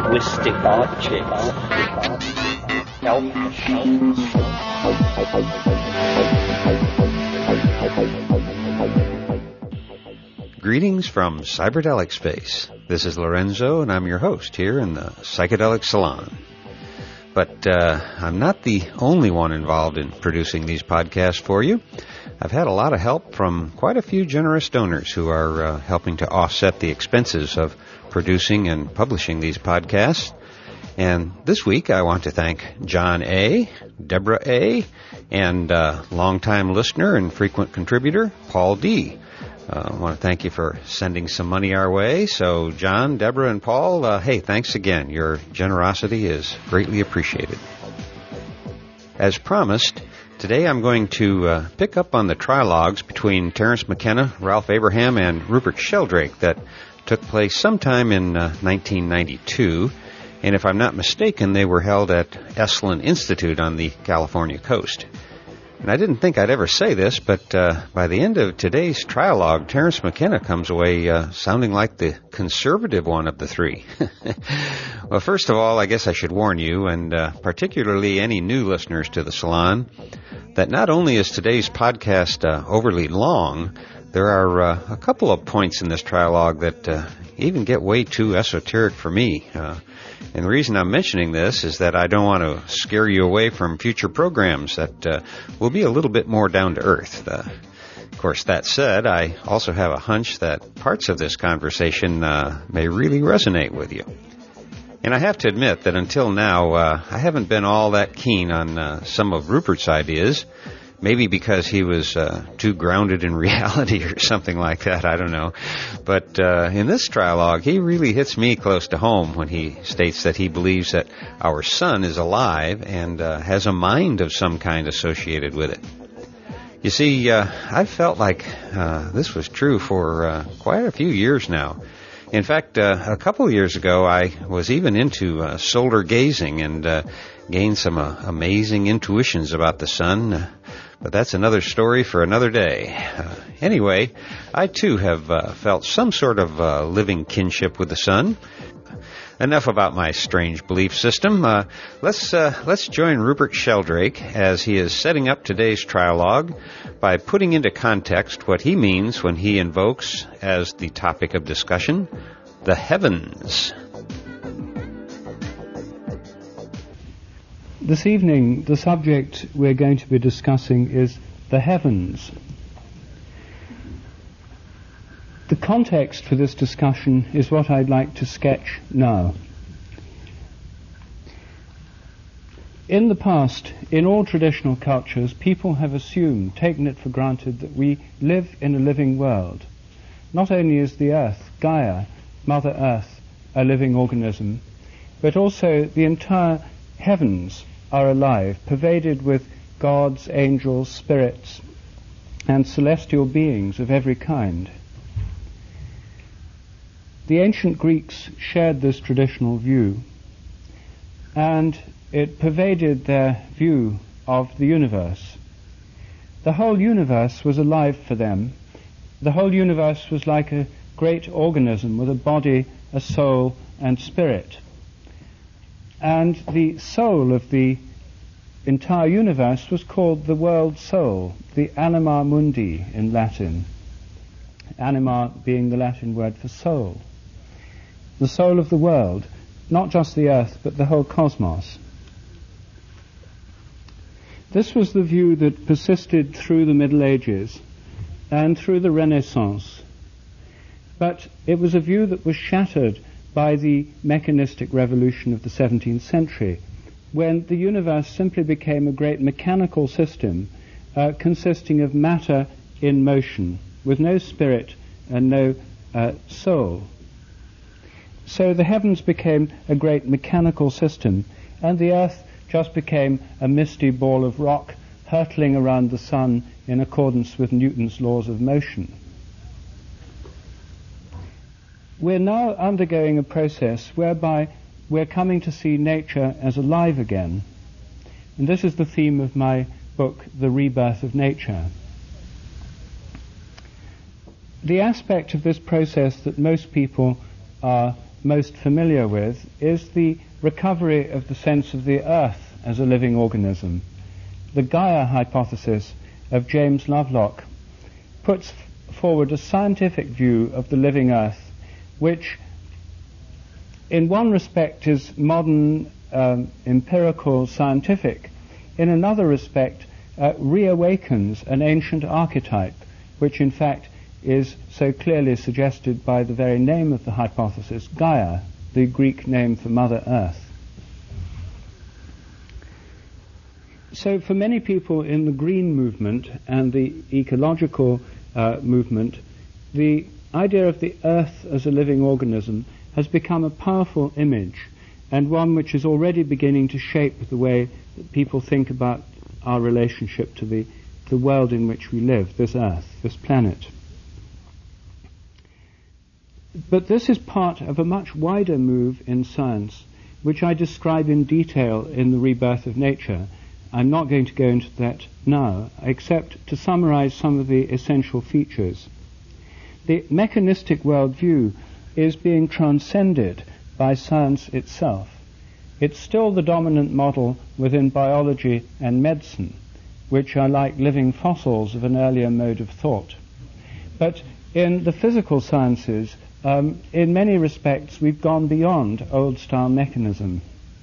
linguistic objects. Greetings from Cyberdelic Space. This is Lorenzo, and I'm your host here in the Psychedelic Salon. But I'm not the only one involved in producing these podcasts for you. I've had a lot of help from quite a few generous donors who are helping to offset the expenses of producing and publishing these podcasts. And this week I want to thank John A., Deborah A., and longtime listener and frequent contributor, Paul D. I want to thank you for sending some money our way. So, John, Deborah, and Paul, hey, thanks again. Your generosity is greatly appreciated. As promised, today I'm going to pick up on the trilogues between Terence McKenna, Ralph Abraham, and Rupert Sheldrake that took place sometime in 1992. And if I'm not mistaken, they were held at Esalen Institute on the California coast. And I didn't think I'd ever say this, but by the end of today's trialogue, Terence McKenna comes away sounding like the conservative one of the three. Well, first of all, I guess I should warn you, and particularly any new listeners to the Salon, that not only is today's podcast overly long, there are a couple of points in this trialogue that even get way too esoteric for me. And the reason I'm mentioning this is that I don't want to scare you away from future programs that will be a little bit more down to earth. Of course, that said, I also have a hunch that parts of this conversation may really resonate with you. And I have to admit that until now, I haven't been all that keen on some of Rupert's ideas. Maybe because he was too grounded in reality or something like that, I don't know. But in this trialogue, he really hits me close to home when he states that he believes that our sun is alive and has a mind of some kind associated with it. You see, I've felt like this was true for quite a few years now. In fact, a couple of years ago, I was even into solar gazing and gained some amazing intuitions about the sun. But that's another story for another day. Anyway, I too have felt some sort of living kinship with the sun. Enough about my strange belief system. Let's join Rupert Sheldrake as he is setting up today's trialogue by putting into context what he means when he invokes, as the topic of discussion, the heavens. This evening, the subject we're going to be discussing is the heavens. The context for this discussion is what I'd like to sketch now. In the past, in all traditional cultures, people have assumed, taken it for granted, that we live in a living world. Not only is the earth, Gaia, Mother Earth, a living organism, but also the entire heavens are alive, pervaded with gods, angels, spirits, and celestial beings of every kind. The ancient Greeks shared this traditional view, and it pervaded their view of the universe. The whole universe was alive for them. The whole universe was like a great organism with a body, a soul, and spirit. And the soul of the entire universe was called the world soul, the anima mundi in Latin. Anima being the Latin word for soul. The soul of the world, not just the earth, but the whole cosmos. This was the view that persisted through the Middle Ages and through the Renaissance. But it was a view that was shattered by the mechanistic revolution of the 17th century, when the universe simply became a great mechanical system consisting of matter in motion, with no spirit and no soul. So the heavens became a great mechanical system, and the earth just became a misty ball of rock hurtling around the sun in accordance with Newton's laws of motion. We're now undergoing a process whereby we're coming to see nature as alive again. And this is the theme of my book, The Rebirth of Nature. The aspect of this process that most people are most familiar with is the recovery of the sense of the earth as a living organism. The Gaia hypothesis of James Lovelock puts forward a scientific view of the living earth, which in one respect is modern, empirical, scientific. In another respect, reawakens an ancient archetype, which in fact is so clearly suggested by the very name of the hypothesis, Gaia, the Greek name for Mother Earth. So for many people in the green movement and the ecological movement, the idea of the earth as a living organism has become a powerful image, and one which is already beginning to shape the way that people think about our relationship to the world in which we live, this earth, this planet. But this is part of a much wider move in science, which I describe in detail in The Rebirth of Nature. I'm not going to go into that now, except to summarize some of the essential features. The mechanistic worldview is being transcended by science itself. It's still the dominant model within biology and medicine, which are like living fossils of an earlier mode of thought. But in the physical sciences, in many respects, we've gone beyond old-style mechanism.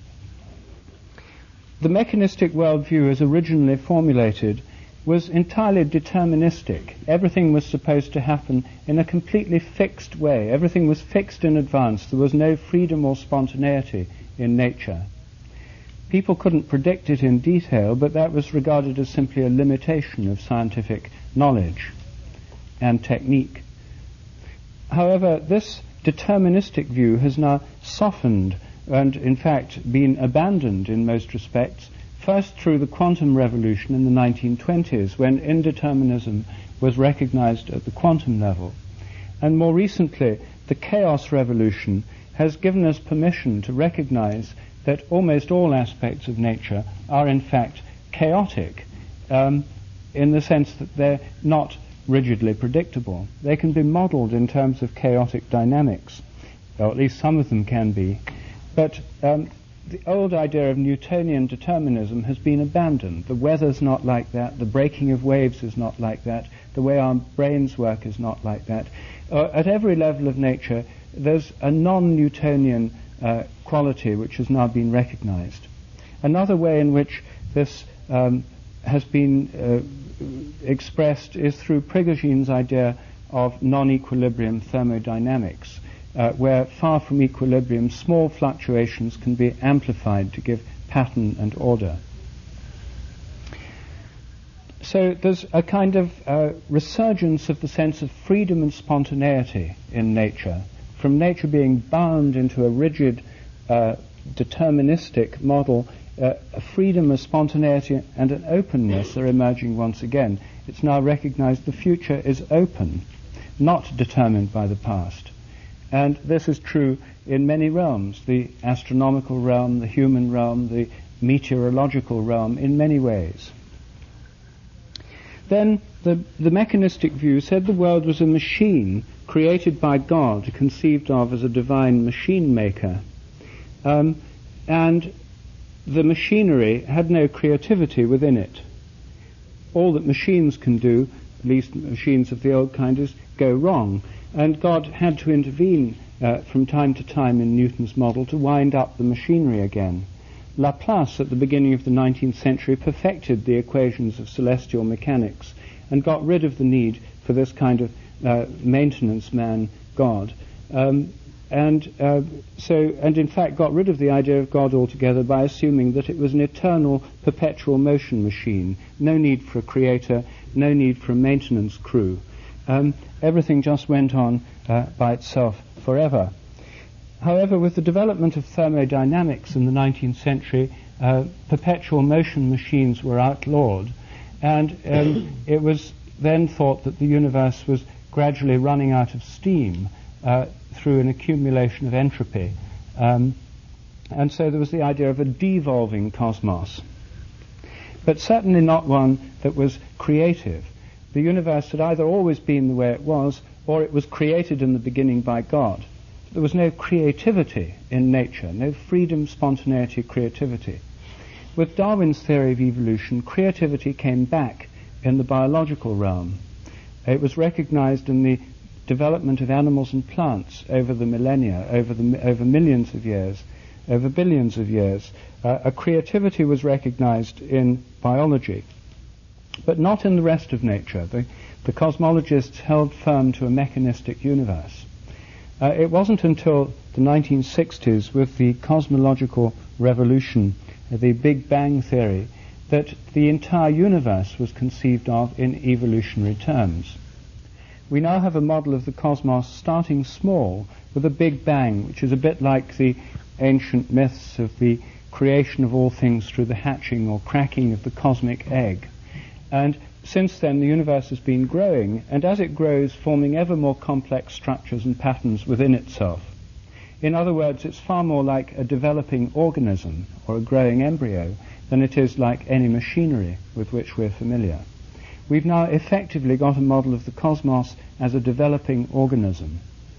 The mechanistic worldview, as originally formulated, was entirely deterministic. Everything was supposed to happen in a completely fixed way. Everything was fixed in advance. There was no freedom or spontaneity in nature. People couldn't predict it in detail, but that was regarded as simply a limitation of scientific knowledge and technique. However, this deterministic view has now softened and, in fact, been abandoned in most respects, first through the quantum revolution in the 1920s, when indeterminism was recognized at the quantum level. And more recently, the chaos revolution has given us permission to recognize that almost all aspects of nature are, in fact, chaotic, in the sense that they're not rigidly predictable. They can be modeled in terms of chaotic dynamics, or at least some of them can be. But the old idea of Newtonian determinism has been abandoned. The weather's not like that, the breaking of waves is not like that, the way our brains work is not like that. At every level of nature, there's a non-Newtonian quality which has now been recognized. Another way in which this has been expressed is through Prigoghine's idea of non-equilibrium thermodynamics, where far from equilibrium, small fluctuations can be amplified to give pattern and order. So there's a kind of resurgence of the sense of freedom and spontaneity in nature, from nature being bound into a rigid, deterministic model. A freedom, a spontaneity, and an openness are emerging once again. It's now recognized the future is open, not determined by the past. And this is true in many realms, the astronomical realm, the human realm, the meteorological realm, in many ways. Then the mechanistic view said the world was a machine created by God, conceived of as a divine machine maker. And the machinery had no creativity within it. All that machines can do, at least machines of the old kind, is go wrong. And God had to intervene from time to time in Newton's model to wind up the machinery again. Laplace, at the beginning of the 19th century, perfected the equations of celestial mechanics and got rid of the need for this kind of maintenance man God. And in fact got rid of the idea of God altogether by assuming that it was an eternal, perpetual motion machine. No need for a creator, no need for a maintenance crew. Everything just went on by itself forever. However, with the development of thermodynamics in the 19th century, perpetual motion machines were outlawed, and it was then thought that the universe was gradually running out of steam through an accumulation of entropy. And so there was the idea of a devolving cosmos, but certainly not one that was creative. The universe had either always been the way it was, or it was created in the beginning by God. there was no creativity in nature, no freedom, spontaneity, creativity. With Darwin's theory of evolution, creativity came back in the biological realm. It was recognized in the development of animals and plants over the millennia, over millions of years, over billions of years. A creativity was recognized in biology, but not in the rest of nature. The cosmologists held firm to a mechanistic universe. It wasn't until the 1960s, with the cosmological revolution, the Big Bang theory, that the entire universe was conceived of in evolutionary terms. We now have a model of the cosmos starting small with a Big Bang, which is a bit like the ancient myths of the creation of all things through the hatching or cracking of the cosmic egg. And since then the universe has been growing, and as it grows, forming ever more complex structures and patterns within itself. In other words, it's far more like a developing organism or a growing embryo than it is like any machinery with which we're familiar. We've now effectively got a model of the cosmos as a developing organism.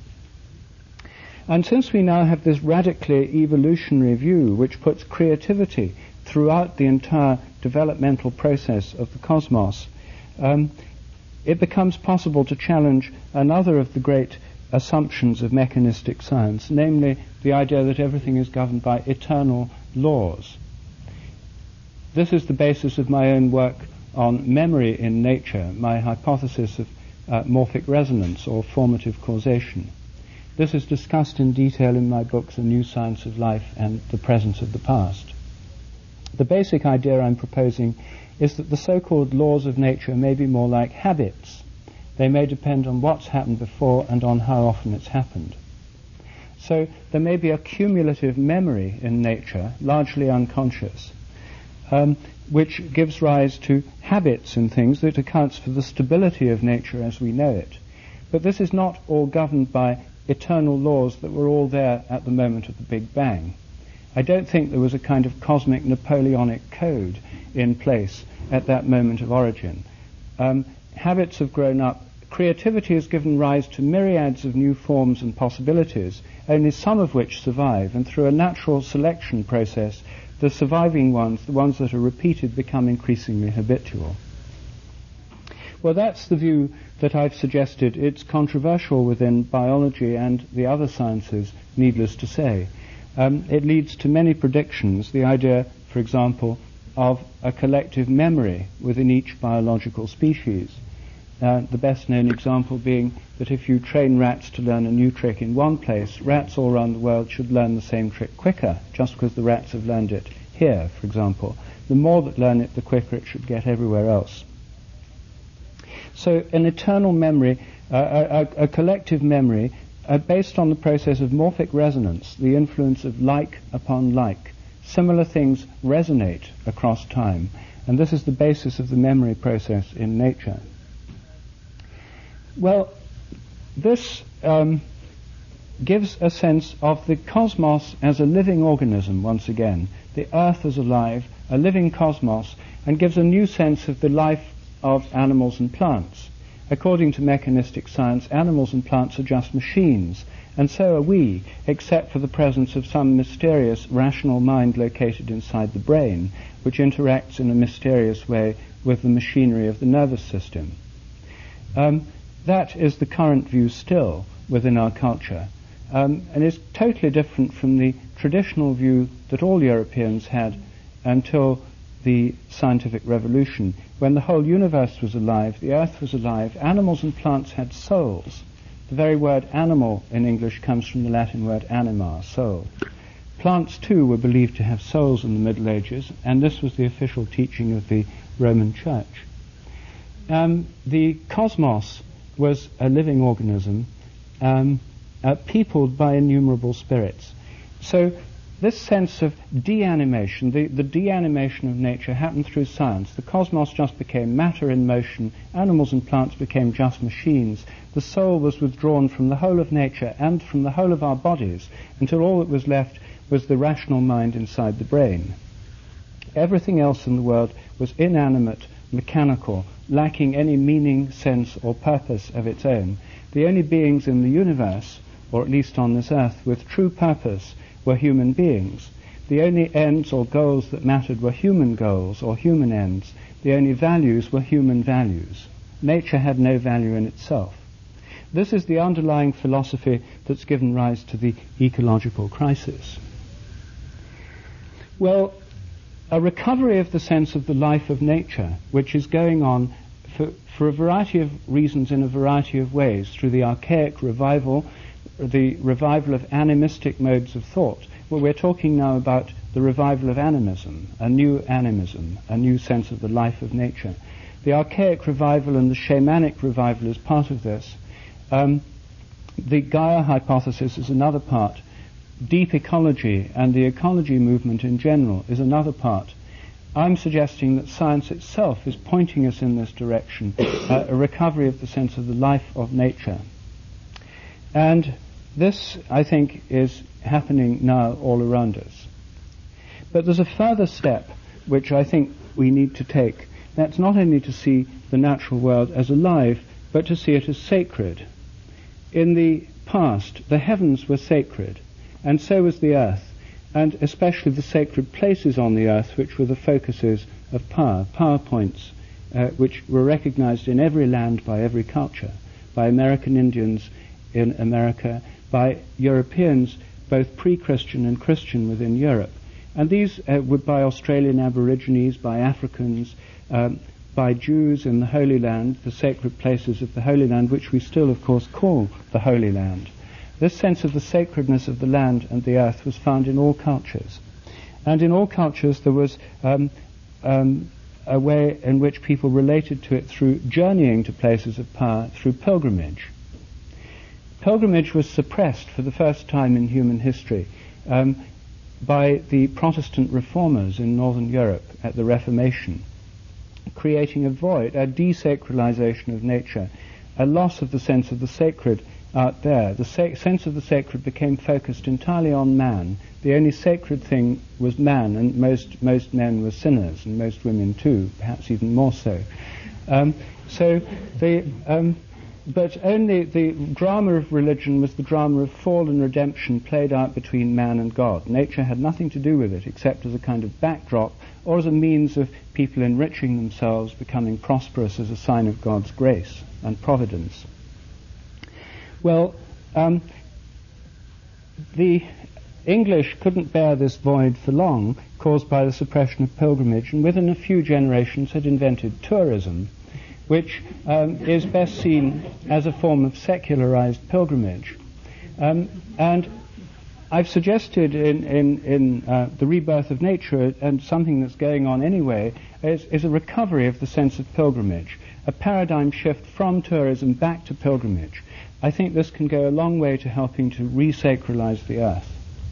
And since we now have this radically evolutionary view which puts creativity throughout the entire developmental process of the cosmos, it becomes possible to challenge another of the great assumptions of mechanistic science, namely the idea that everything is governed by eternal laws. This is the basis of my own work on memory in nature, my hypothesis of morphic resonance or formative causation. This is discussed in detail in my books, A New Science of Life and The Presence of the Past. The basic idea I'm proposing is that the so-called laws of nature may be more like habits. They may depend on what's happened before and on how often it's happened. So there may be a cumulative memory in nature, largely unconscious, which gives rise to habits in things that accounts for the stability of nature as we know it. But this is not all governed by eternal laws that were all there at the moment of the Big Bang. I don't think there was a kind of cosmic Napoleonic code in place at that moment of origin. Habits have grown up. Creativity has given rise to myriads of new forms and possibilities, only some of which survive, and through a natural selection process, the surviving ones, the ones that are repeated, become increasingly habitual. Well, that's the view that I've suggested. It's controversial within biology and the other sciences, needless to say. It leads to many predictions, the idea, for example, of a collective memory within each biological species. The best known example being that if you train rats to learn a new trick in one place, rats all around the world should learn the same trick quicker, just because the rats have learned it here, for example. The more that learn it, the quicker it should get everywhere else. So an eternal memory, a collective memory, based on the process of morphic resonance, the influence of like upon like. Similar things resonate across time, and this is the basis of the memory process in nature. Well, this gives a sense of the cosmos as a living organism once again, the Earth as alive, a living cosmos, and gives a new sense of the life of animals and plants. According to mechanistic science, animals and plants are just machines, and so are we, except for the presence of some mysterious rational mind located inside the brain, which interacts in a mysterious way with the machinery of the nervous system. That is the current view still within our culture, and is totally different from the traditional view that all Europeans had until the scientific revolution, when the whole universe was alive, the earth was alive, animals and plants had souls. The very word animal in English comes from the Latin word anima, soul. Plants too were believed to have souls in the Middle Ages, and this was the official teaching of the Roman Church. The cosmos was a living organism, peopled by innumerable spirits. So this sense of deanimation, the deanimation of nature, happened through science. The cosmos just became matter in motion. Animals and plants became just machines. The soul was withdrawn from the whole of nature and from the whole of our bodies until all that was left was the rational mind inside the brain. Everything else in the world was inanimate, mechanical, lacking any meaning, sense, or purpose of its own. The only beings in the universe or at least on this earth, with true purpose were human beings. The only ends or goals that mattered were human goals or human ends. The only values were human values. Nature had no value in itself. This is the underlying philosophy that's given rise to the ecological crisis. Well, a recovery of the sense of the life of nature, which is going on for a variety of reasons in a variety of ways, through the archaic revival, the revival of animistic modes of thought. Well, we're talking now about the revival of animism, a new sense of the life of nature. The archaic revival and the shamanic revival is part of this. The Gaia hypothesis is another part. Deep ecology and the ecology movement in general is another part. I'm suggesting that science itself is pointing us in this direction, a recovery of the sense of the life of nature. And this, I think, is happening now all around us. But there's a further step which I think we need to take. That's not only to see the natural world as alive, but to see it as sacred. In the past, the heavens were sacred, and so was the earth, and especially the sacred places on the earth, which were the focuses of power points, which were recognized in every land by every culture, by American Indians in America, by Europeans, both pre-Christian and Christian within Europe. And these were by Australian Aborigines, by Africans, by Jews in the Holy Land, the sacred places of the Holy Land, which we still, of course, call the Holy Land. This sense of the sacredness of the land and the earth was found in all cultures. And in all cultures there was a way in which people related to it through journeying to places of power, through pilgrimage. Pilgrimage was suppressed for the first time in human history by the Protestant reformers in Northern Europe at the Reformation, creating a void, a desacralization of nature, a loss of the sense of the sacred out there. The sense of the sacred became focused entirely on man. The only sacred thing was man, and most men were sinners, and most women too, perhaps even more so. But only the drama of religion was the drama of fall and redemption played out between man and God. Nature had nothing to do with it except as a kind of backdrop or as a means of people enriching themselves, becoming prosperous as a sign of God's grace and providence. Well, the English couldn't bear this void for long, caused by the suppression of pilgrimage, and within a few generations had invented tourism, which is best seen as a form of secularized pilgrimage. And I've suggested in The Rebirth of Nature, and something that's going on anyway, is a recovery of the sense of pilgrimage, a paradigm shift from tourism back to pilgrimage. I think this can go a long way to helping to resacralize the earth.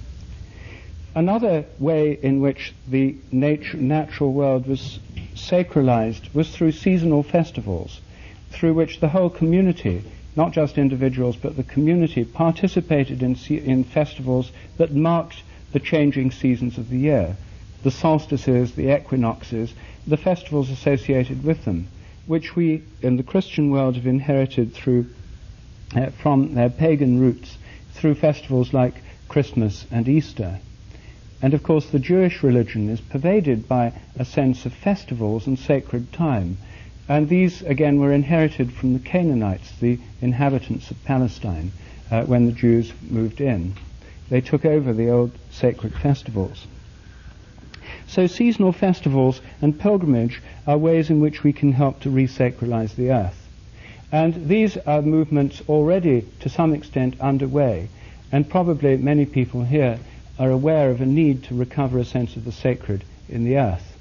Another way in which the natural world was sacralized was through seasonal festivals, through which the whole community, not just individuals, but the community participated in festivals that marked the changing seasons of the year, the solstices, the equinoxes, the festivals associated with them, which we in the Christian world have inherited from their pagan roots through festivals like Christmas and Easter. And of course the Jewish religion is pervaded by a sense of festivals and sacred time. And these again were inherited from the Canaanites, the inhabitants of Palestine, when the Jews moved in. They took over the old sacred festivals. So seasonal festivals and pilgrimage are ways in which we can help to resacralize the earth. And these are movements already to some extent underway, and probably many people here are aware of a need to recover a sense of the sacred in the earth.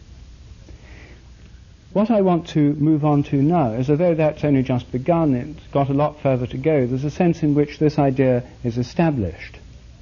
What I want to move on to now is, although that's only just begun, it's got a lot further to go, there's a sense in which this idea is established.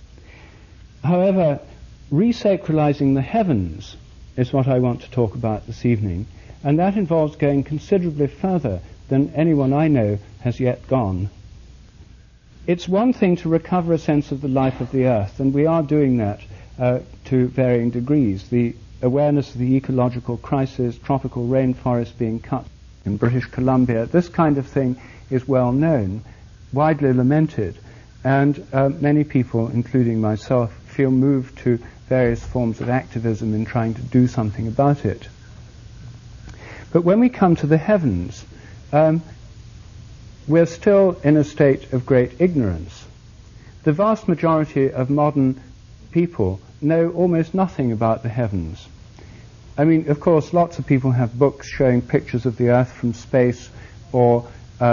However, resacralizing the heavens is what I want to talk about this evening, and that involves going considerably further than anyone I know has yet gone. It's one thing to recover a sense of the life of the earth, and we are doing that to varying degrees. The awareness of the ecological crisis, tropical rainforests being cut in British Columbia, this kind of thing is well known, widely lamented, And many people, including myself, feel moved to various forms of activism in trying to do something about it. But when we come to the heavens, we're still in a state of great ignorance. The vast majority of modern people know almost nothing about the heavens. I mean, of course, lots of people have books showing pictures of the Earth from space, or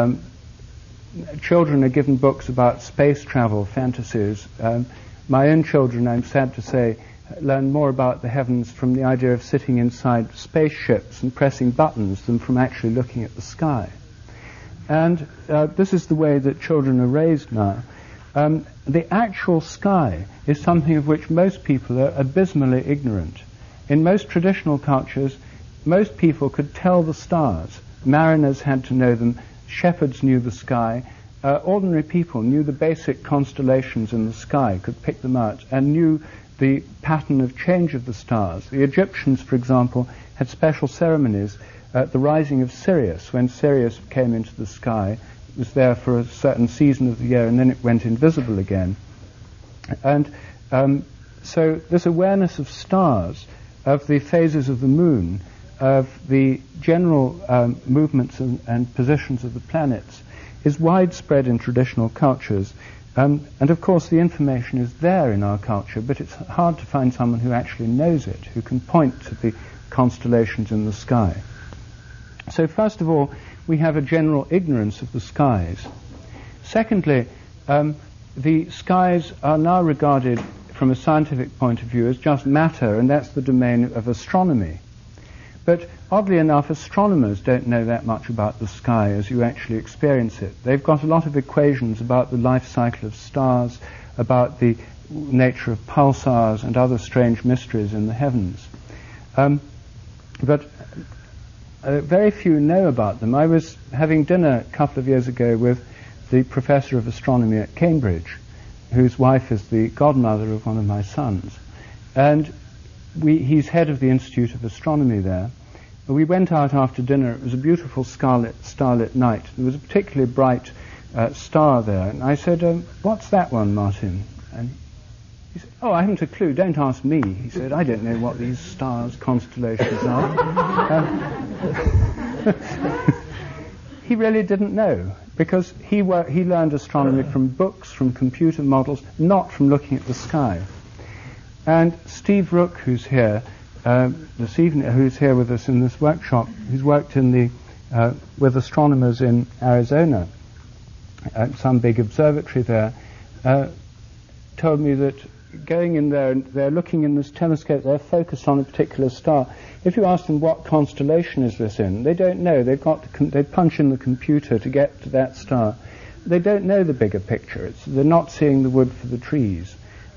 children are given books about space travel fantasies. My own children, I'm sad to say, learn more about the heavens from the idea of sitting inside spaceships and pressing buttons than from actually looking at the sky. And this is the way that children are raised now. The actual sky is something of which most people are abysmally ignorant. In most traditional cultures, most people could tell the stars. Mariners had to know them. Shepherds knew the sky. Ordinary people knew the basic constellations in the sky, could pick them out, and knew the pattern of change of the stars. The Egyptians, for example, had special ceremonies at the rising of Sirius. When Sirius came into the sky, it was there for a certain season of the year, and then it went invisible again. And so this awareness of stars, of the phases of the moon, of the general movements and positions of the planets, is widespread in traditional cultures. And of course the information is there in our culture, but it's hard to find someone who actually knows it, who can point to the constellations in the sky. So first of all, we have a general ignorance of the skies. Secondly, the skies are now regarded from a scientific point of view as just matter, and that's the domain of astronomy. But oddly enough, astronomers don't know that much about the sky as you actually experience it. They've got a lot of equations about the life cycle of stars, about the nature of pulsars and other strange mysteries in the heavens. But very few know about them. I was having dinner a couple of years ago with the professor of astronomy at Cambridge, whose wife is the godmother of one of my sons. And he's head of the Institute of Astronomy there. We went out after dinner. It was a beautiful starlit night. There was a particularly bright star there. And I said, what's that one, Martin? And he said, oh, I haven't a clue. Don't ask me. He said, I don't know what these stars, constellations are. He really didn't know, because he learned astronomy from books, from computer models, not from looking at the sky. And Steve Rook, who's here this evening, who's here with us in this workshop, who's worked in with astronomers in Arizona at some big observatory there, told me that going in there, and they're looking in this telescope, they're focused on a particular star. If you ask them what constellation is this in, they don't know. They punch in the computer to get to that star. They don't know the bigger picture. They're not seeing the wood for the trees.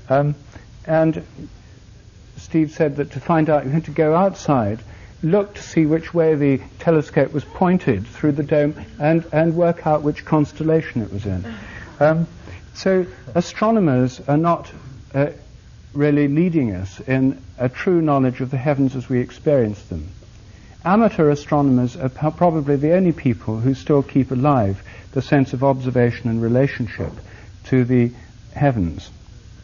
And Steve said that to find out, you had to go outside, look to see which way the telescope was pointed through the dome, and work out which constellation it was in. So astronomers are not really leading us in a true knowledge of the heavens as we experience them. Amateur astronomers are probably the only people who still keep alive the sense of observation and relationship to the heavens.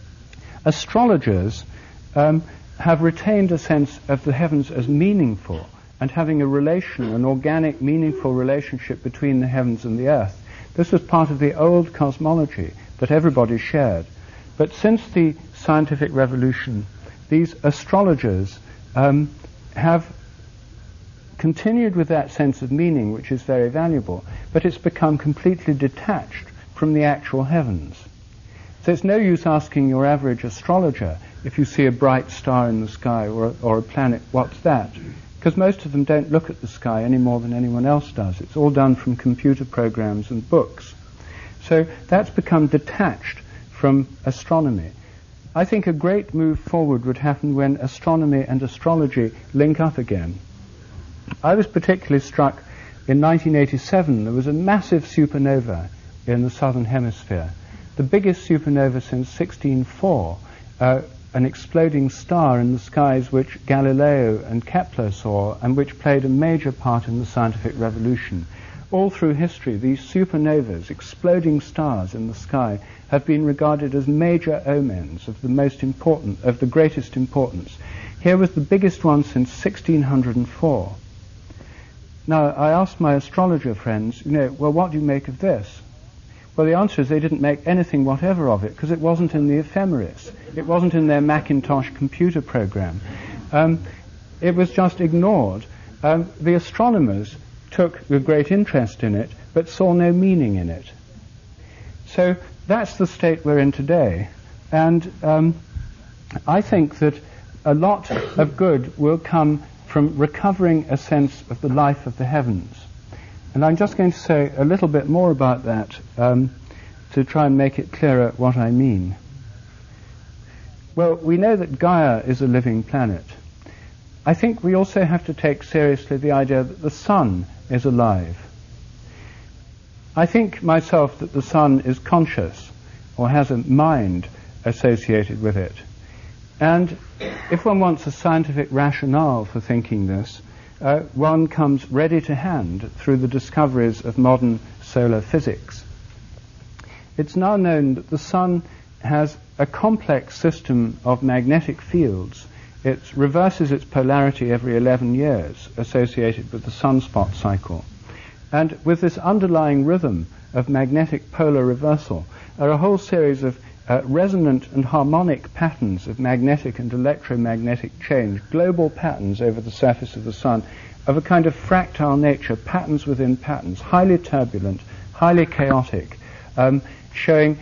Astrologers have retained a sense of the heavens as meaningful and having a relation, an organic, meaningful relationship between the heavens and the earth. This was part of the old cosmology that everybody shared. But since the scientific revolution, these astrologers have continued with that sense of meaning, which is very valuable, but it's become completely detached from the actual heavens. So it's no use asking your average astrologer, if you see a bright star in the sky or a planet, what's that? Because most of them don't look at the sky any more than anyone else does. It's all done from computer programs and books. So that's become detached from astronomy. I think a great move forward would happen when astronomy and astrology link up again. I was particularly struck in 1987. There was a massive supernova in the southern hemisphere, the biggest supernova since 1604, an exploding star in the skies which Galileo and Kepler saw and which played a major part in the scientific revolution. all through history, these supernovas, exploding stars in the sky, have been regarded as major omens of the greatest importance. Here was the biggest one since 1604. Now, I asked my astrologer friends, well, what do you make of this? Well, the answer is they didn't make anything whatever of it, because it wasn't in the ephemeris. It wasn't in their Macintosh computer program. It was just ignored. The astronomers took a great interest in it, but saw no meaning in it. So that's the state we're in today. And I think that a lot of good will come from recovering a sense of the life of the heavens. And I'm just going to say a little bit more about that to try and make it clearer what I mean. Well, we know that Gaia is a living planet. I think we also have to take seriously the idea that the sun is alive. I think myself that the sun is conscious or has a mind associated with it. And if one wants a scientific rationale for thinking this, one comes ready to hand through the discoveries of modern solar physics. It's now known that the sun has a complex system of magnetic fields. It reverses its polarity every 11 years, associated with the sunspot cycle. And with this underlying rhythm of magnetic polar reversal are a whole series of resonant and harmonic patterns of magnetic and electromagnetic change, global patterns over the surface of the sun, of a kind of fractal nature, patterns within patterns, highly turbulent, highly chaotic, showing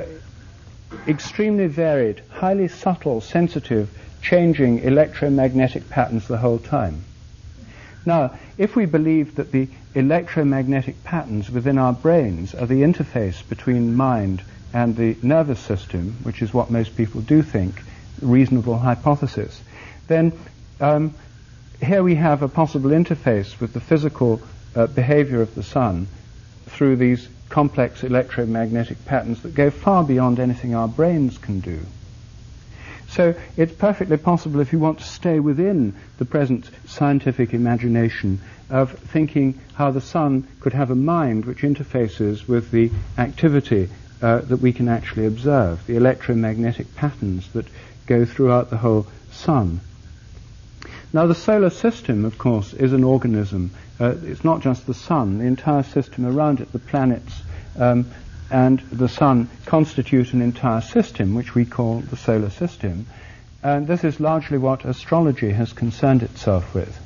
extremely varied, highly subtle, sensitive, changing electromagnetic patterns the whole time. Now, if we believe that the electromagnetic patterns within our brains are the interface between mind and the nervous system, which is what most people do think, a reasonable hypothesis, then here we have a possible interface with the physical behavior of the sun through these complex electromagnetic patterns that go far beyond anything our brains can do. So it's perfectly possible, if you want to stay within the present scientific imagination, of thinking how the sun could have a mind which interfaces with the activity that we can actually observe, the electromagnetic patterns that go throughout the whole sun. Now, the solar system, of course, is an organism. It's not just the sun. The entire system around it, the planets and the sun, constitute an entire system, which we call the solar system. And this is largely what astrology has concerned itself with.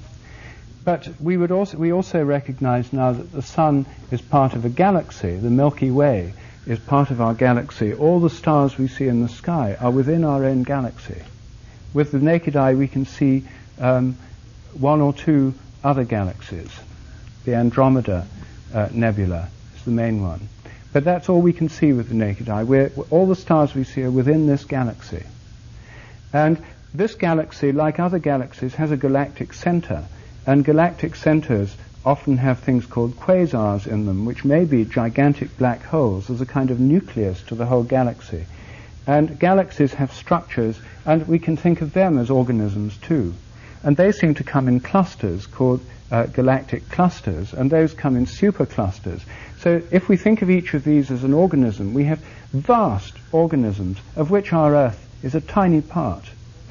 But we also recognize now that the sun is part of a galaxy. The Milky Way is part of our galaxy. All the stars we see in the sky are within our own galaxy. With the naked eye, we can see one or two other galaxies. The Andromeda Nebula is the main one. But that's all we can see with the naked eye. All the stars we see are within this galaxy. And this galaxy, like other galaxies, has a galactic center. And galactic centers often have things called quasars in them, which may be gigantic black holes as a kind of nucleus to the whole galaxy. And galaxies have structures, and we can think of them as organisms too. And they seem to come in clusters called galactic clusters, and those come in superclusters. So if we think of each of these as an organism, we have vast organisms, of which our Earth is a tiny part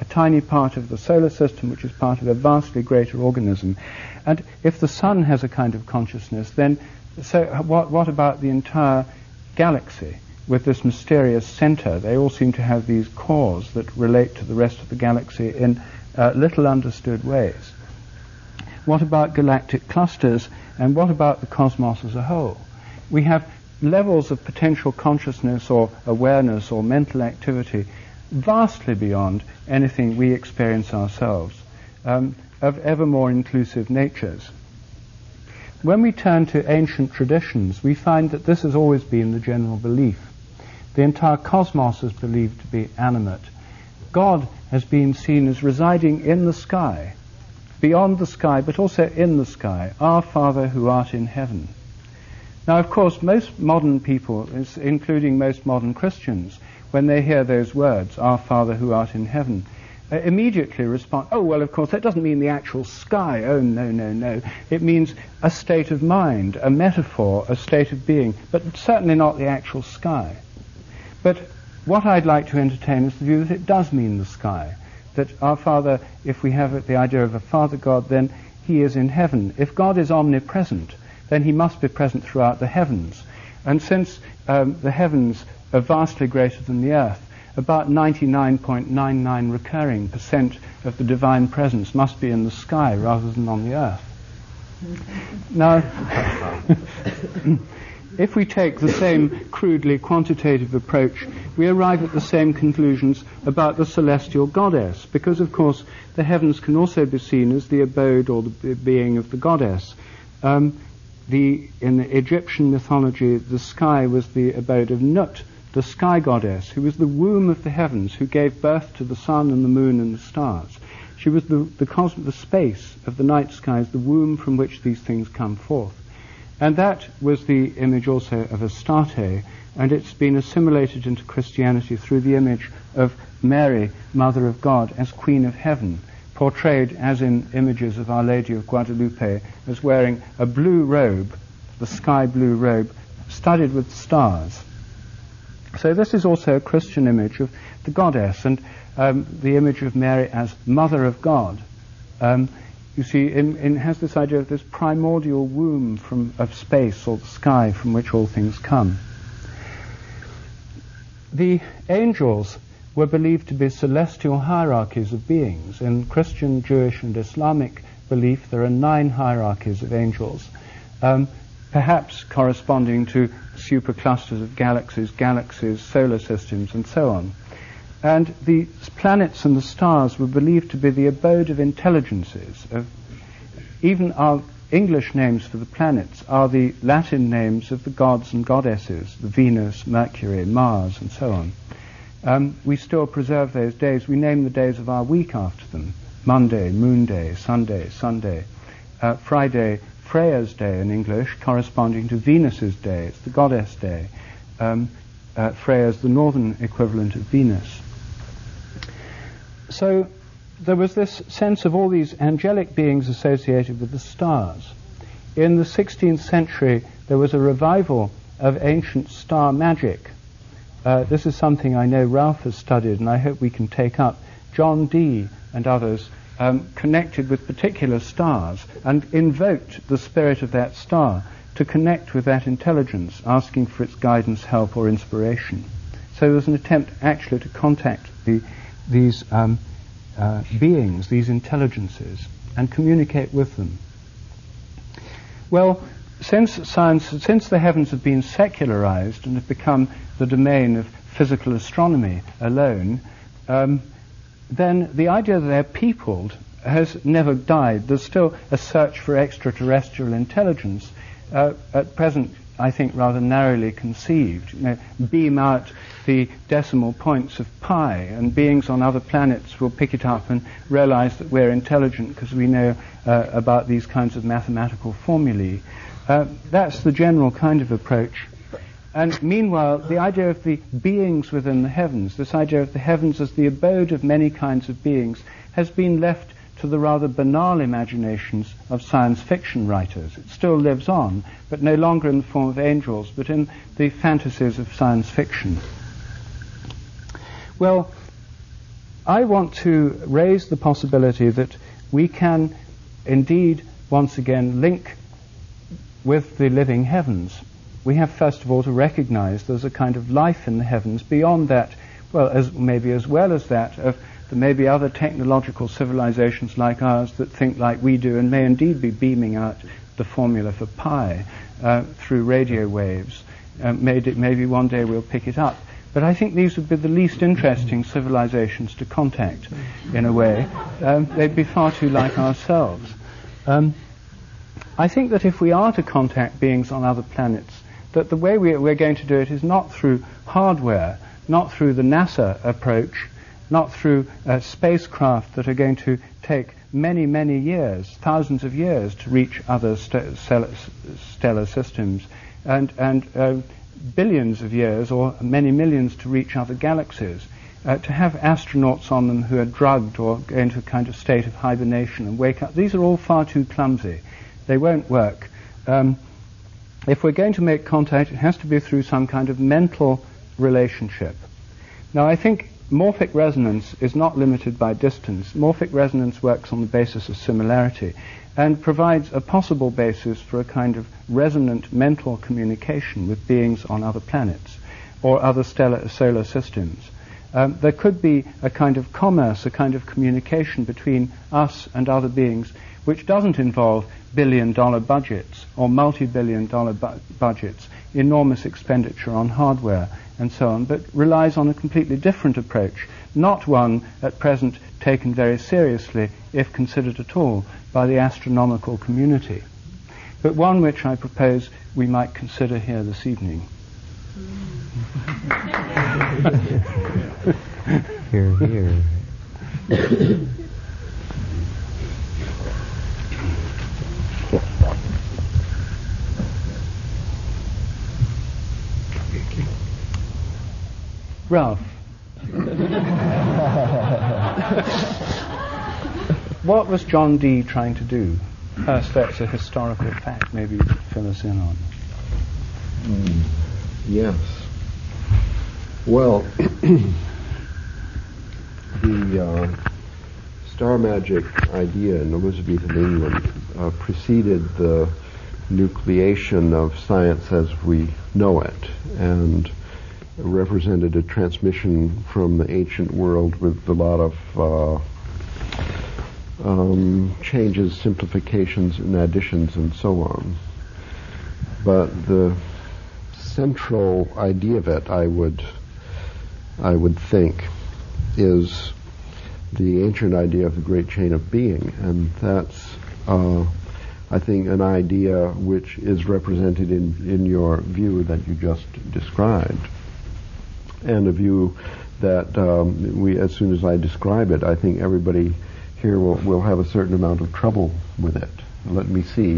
of the solar system, which is part of a vastly greater organism. And if the sun has a kind of consciousness, then what about the entire galaxy with this mysterious center? They all seem to have these cores that relate to the rest of the galaxy in little understood ways. What about galactic clusters, and what about the cosmos as a whole? We have levels of potential consciousness or awareness or mental activity vastly beyond anything we experience ourselves, of ever more inclusive natures. When we turn to ancient traditions, we find that this has always been the general belief. The entire cosmos is believed to be animate. God has been seen as residing in the sky, beyond the sky, but also in the sky, our Father who art in heaven. Now, of course, most modern people, including most modern Christians, when they hear those words, our Father who art in heaven, immediately respond, oh, well, of course, that doesn't mean the actual sky. Oh, no, no, no. It means a state of mind, a metaphor, a state of being, but certainly not the actual sky. But what I'd like to entertain is the view that it does mean the sky, that our Father, if we have the idea of a Father God, then he is in heaven. If God is omnipresent, then he must be present throughout the heavens. And since the heavens are vastly greater than the earth, about 99.99 recurring % of the divine presence must be in the sky rather than on the earth. Now, if we take the same crudely quantitative approach, we arrive at the same conclusions about the celestial goddess, because, of course, the heavens can also be seen as the abode or the being of the goddess. In the Egyptian mythology, the sky was the abode of Nut, the sky goddess, who was the womb of the heavens, who gave birth to the sun and the moon and the stars. She was the space of the night skies, the womb from which these things come forth. And that was the image also of Astarte, and it's been assimilated into Christianity through the image of Mary, Mother of God, as Queen of Heaven, portrayed as in images of Our Lady of Guadalupe as wearing a blue robe, the sky blue robe, studded with stars. So this is also a Christian image of the goddess, and the image of Mary as Mother of God. You see, it has this idea of this primordial womb of space or the sky from which all things come. The angels were believed to be celestial hierarchies of beings. In Christian, Jewish, and Islamic belief, there are 9 hierarchies of angels, perhaps corresponding to superclusters of galaxies, solar systems, and so on. And the planets and the stars were believed to be the abode of intelligences. Even our English names for the planets are the Latin names of the gods and goddesses, the Venus, Mercury, Mars, and so on. We still preserve those days. We name the days of our week after them. Monday, Moon Day, Sunday, Sunday. Friday, Freya's Day in English, corresponding to Venus's Day. It's the goddess day. Freya's the northern equivalent of Venus. So there was this sense of all these angelic beings associated with the stars. In the 16th century, there was a revival of ancient star magic. This is something I know Ralph has studied, and I hope we can take up. John Dee and others connected with particular stars and invoked the spirit of that star to connect with that intelligence, asking for its guidance, help, or inspiration. So there was an attempt actually to contact these beings, these intelligences, and communicate with them. Well, since the heavens have been secularized and have become the domain of physical astronomy alone, then the idea that they're peopled has never died. There's still a search for extraterrestrial intelligence, at present, I think, rather narrowly conceived. Beam out the decimal points of pi, and beings on other planets will pick it up and realize that we're intelligent because we know about these kinds of mathematical formulae. That's the general kind of approach. And meanwhile, the idea of the beings within the heavens, this idea of the heavens as the abode of many kinds of beings, has been left to the rather banal imaginations of science fiction writers. It still lives on, but no longer in the form of angels, but in the fantasies of science fiction. Well, I want to raise the possibility that we can indeed once again link with the living heavens. We have first of all to recognize there's a kind of life in the heavens beyond that, well, as well as that of there may be other technological civilizations like ours that think like we do and may indeed be beaming out the formula for pi through radio waves. Maybe one day we'll pick it up. But I think these would be the least interesting civilizations to contact, in a way. They'd be far too like ourselves. I think that if we are to contact beings on other planets, that the way we're going to do it is not through hardware, not through the NASA approach, not through spacecraft that are going to take many, many years, thousands of years to reach other stellar systems, and billions of years or many millions to reach other galaxies. to have astronauts on them who are drugged or go into a kind of state of hibernation and wake up, these are all far too clumsy. They won't work. If we're going to make contact, it has to be through some kind of mental relationship. Now, I think morphic resonance is not limited by distance. Morphic resonance works on the basis of similarity and provides a possible basis for a kind of resonant mental communication with beings on other planets or other solar systems. There could be a kind of commerce, a kind of communication between us and other beings which doesn't involve billion-dollar budgets or multi-billion-dollar budgets, enormous expenditure on hardware and so on, but relies on a completely different approach, not one at present taken very seriously, if considered at all, by the astronomical community, but one which I propose we might consider here this evening. Hear, hear. Ralph, what was John Dee trying to do? First, that's a historical fact. Maybe you could fill us in on. Yes. Well, the star magic idea in Elizabethan England preceded the nucleation of science as we know it, and represented a transmission from the ancient world with a lot of changes, simplifications, and additions, and so on. But the central idea of it, I would think, is the ancient idea of the great chain of being, and that's, I think, an idea which is represented in your view that you just described, and a view that as soon as I describe it, I think everybody here will have a certain amount of trouble with it. Let me see.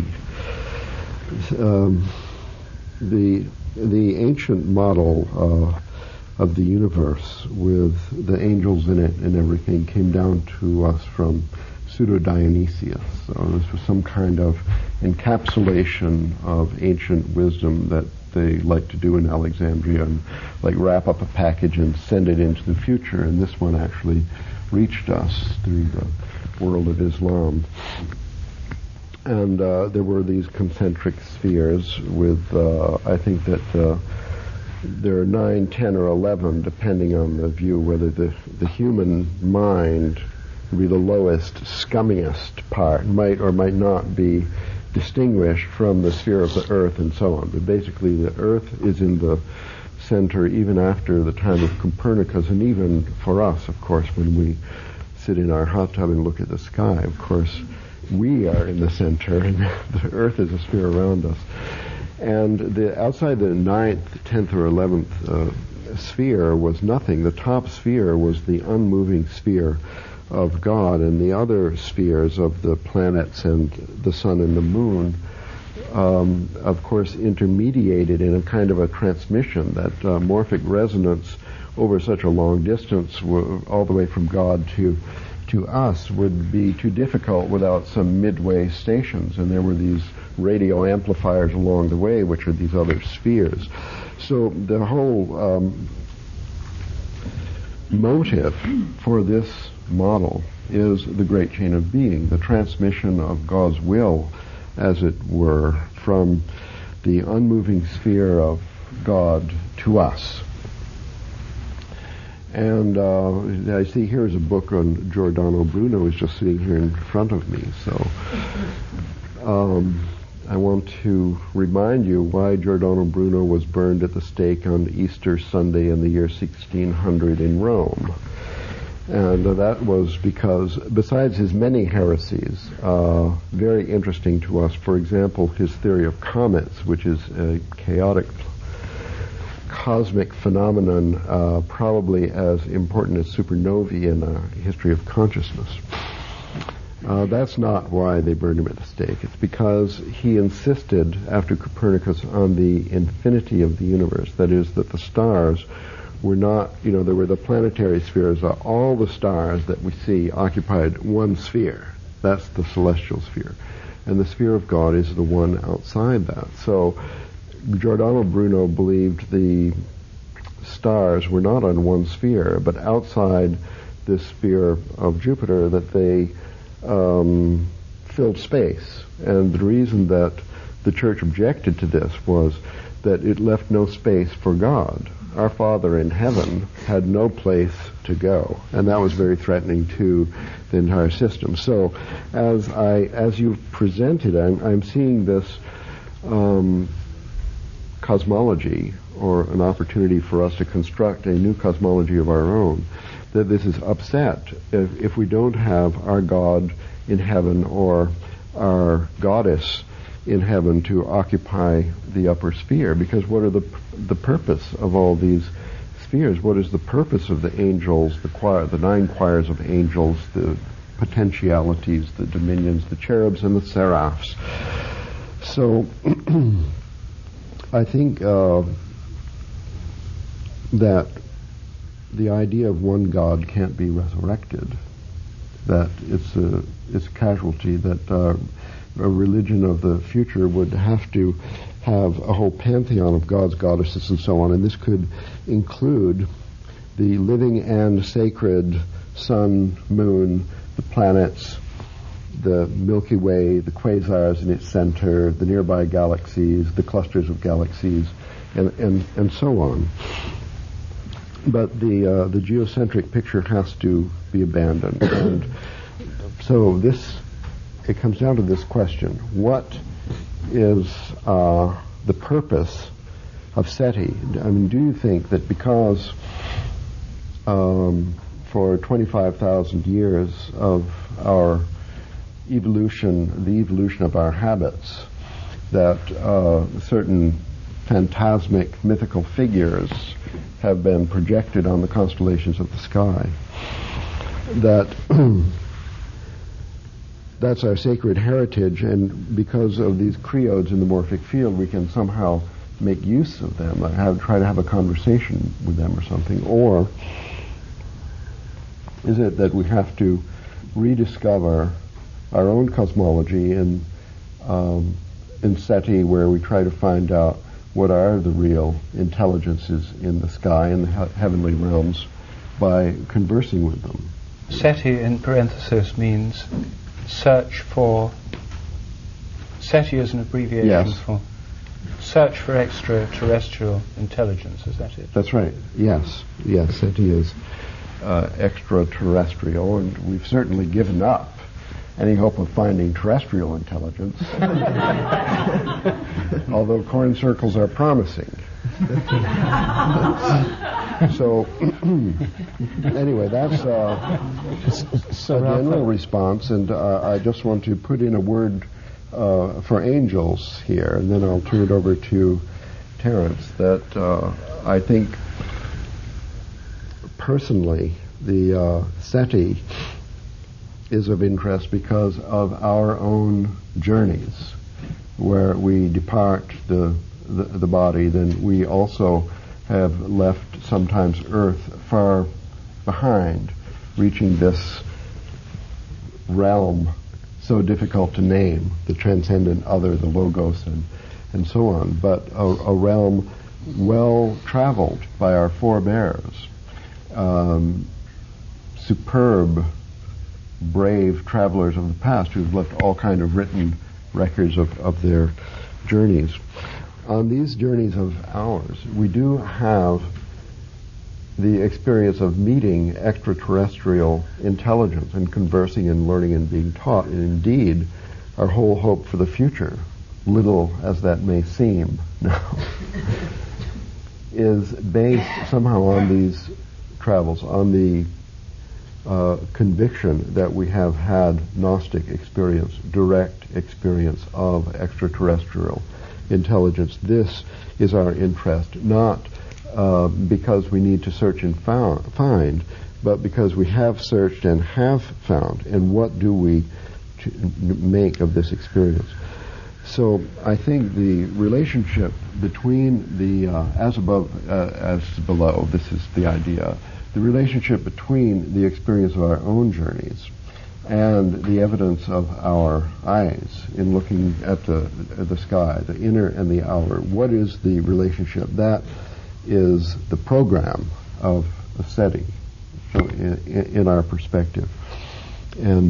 The ancient model of the universe with the angels in it and everything came down to us from Pseudo-Dionysius. So this was some kind of encapsulation of ancient wisdom that they like to do in Alexandria, and like wrap up a package and send it into the future. And this one actually reached us through the world of Islam. And there were these concentric spheres with, I think that there are 9, 10, or 11, depending on the view, whether the human mind would be the lowest, scummiest part, might or might not be distinguished from the sphere of the earth and so on. But basically the earth is in the center even after the time of Copernicus, and even for us, of course, when we sit in our hot tub and look at the sky, of course, we are in the center, and the earth is a sphere around us. And outside the 9th, 10th, or 11th sphere was nothing. The top sphere was the unmoving sphere of God, and the other spheres of the planets and the sun and the moon, of course, intermediated in a kind of a transmission, that morphic resonance over such a long distance, all the way from God to us, would be too difficult without some midway stations, and there were these radio amplifiers along the way, which are these other spheres. So the whole motive for this model is the great chain of being, the transmission of God's will, as it were, from the unmoving sphere of God to us. And I see here is a book on Giordano Bruno, is just sitting here in front of me. So I want to remind you why Giordano Bruno was burned at the stake on Easter Sunday in the year 1600 in Rome. And that was because, besides his many heresies, very interesting to us, for example, his theory of comets, which is a chaotic cosmic phenomenon, probably as important as supernovae in a history of consciousness. That's not why they burned him at the stake. It's because he insisted, after Copernicus, on the infinity of the universe. That is, that the stars were not, there were the planetary spheres. All the stars that we see occupied one sphere. That's the celestial sphere. And the sphere of God is the one outside that. So Giordano Bruno believed the stars were not on one sphere, but outside this sphere of Jupiter, that they filled space. And the reason that the church objected to this was that it left no space for God. Our Father in heaven had no place to go, and that was very threatening to the entire system. So, as you presented, I'm seeing this cosmology, or an opportunity for us to construct a new cosmology of our own, that this is upset if we don't have our God in heaven or our goddess in heaven to occupy the upper sphere. Because what are the purpose of all these spheres? What is the purpose of the angels, the 9 choirs of angels, the potentialities, the dominions, the cherubs, and the seraphs? So I think that the idea of one God can't be resurrected, that it's a casualty, that a religion of the future would have to have a whole pantheon of gods, goddesses, and so on, and this could include the living and sacred sun, moon, the planets, the Milky Way, the quasars in its center, the nearby galaxies, the clusters of galaxies, and so on. But the geocentric picture has to be abandoned. And so it comes down to this question: what is the purpose of SETI? I mean, do you think that because for 25,000 years of our evolution, the evolution of our habits, that certain phantasmic mythical figures have been projected on the constellations of the sky, that that's our sacred heritage, and because of these creodes in the morphic field, we can somehow make use of them, try to have a conversation with them or something? Or is it that we have to rediscover our own cosmology in SETI, where we try to find out what are the real intelligences in the sky, in the heavenly realms, by conversing with them? SETI, in parenthesis, means search for... SETI is an abbreviation for search for extraterrestrial intelligence, is that it? That's right, yes. Yes, SETI is extraterrestrial, and we've certainly given up any hope of finding terrestrial intelligence, although corn circles are promising. So, anyway, that's a general response, and I just want to put in a word for angels here, and then I'll turn it over to Terence, that I think personally the SETI is of interest because of our own journeys. Where we depart the body, then we also have left sometimes Earth far behind, reaching this realm so difficult to name, the transcendent other, the logos, and so on, but a realm well traveled by our forebears, superb, brave travelers of the past who've left all kind of written records of their journeys. On these journeys of ours, we do have the experience of meeting extraterrestrial intelligence and conversing and learning and being taught. And indeed, our whole hope for the future, little as that may seem now, is based somehow on these travels, on the conviction that we have had Gnostic experience, direct experience of extraterrestrial intelligence. This is our interest, not because we need to search and find, but because we have searched and have found. And what do we make of this experience? So I think the relationship between the as above, as below, this is the idea, the relationship between the experience of our own journeys and the evidence of our eyes in looking at the sky, the inner and the outer. What is the relationship? That is the program of a SETI, so in our perspective. And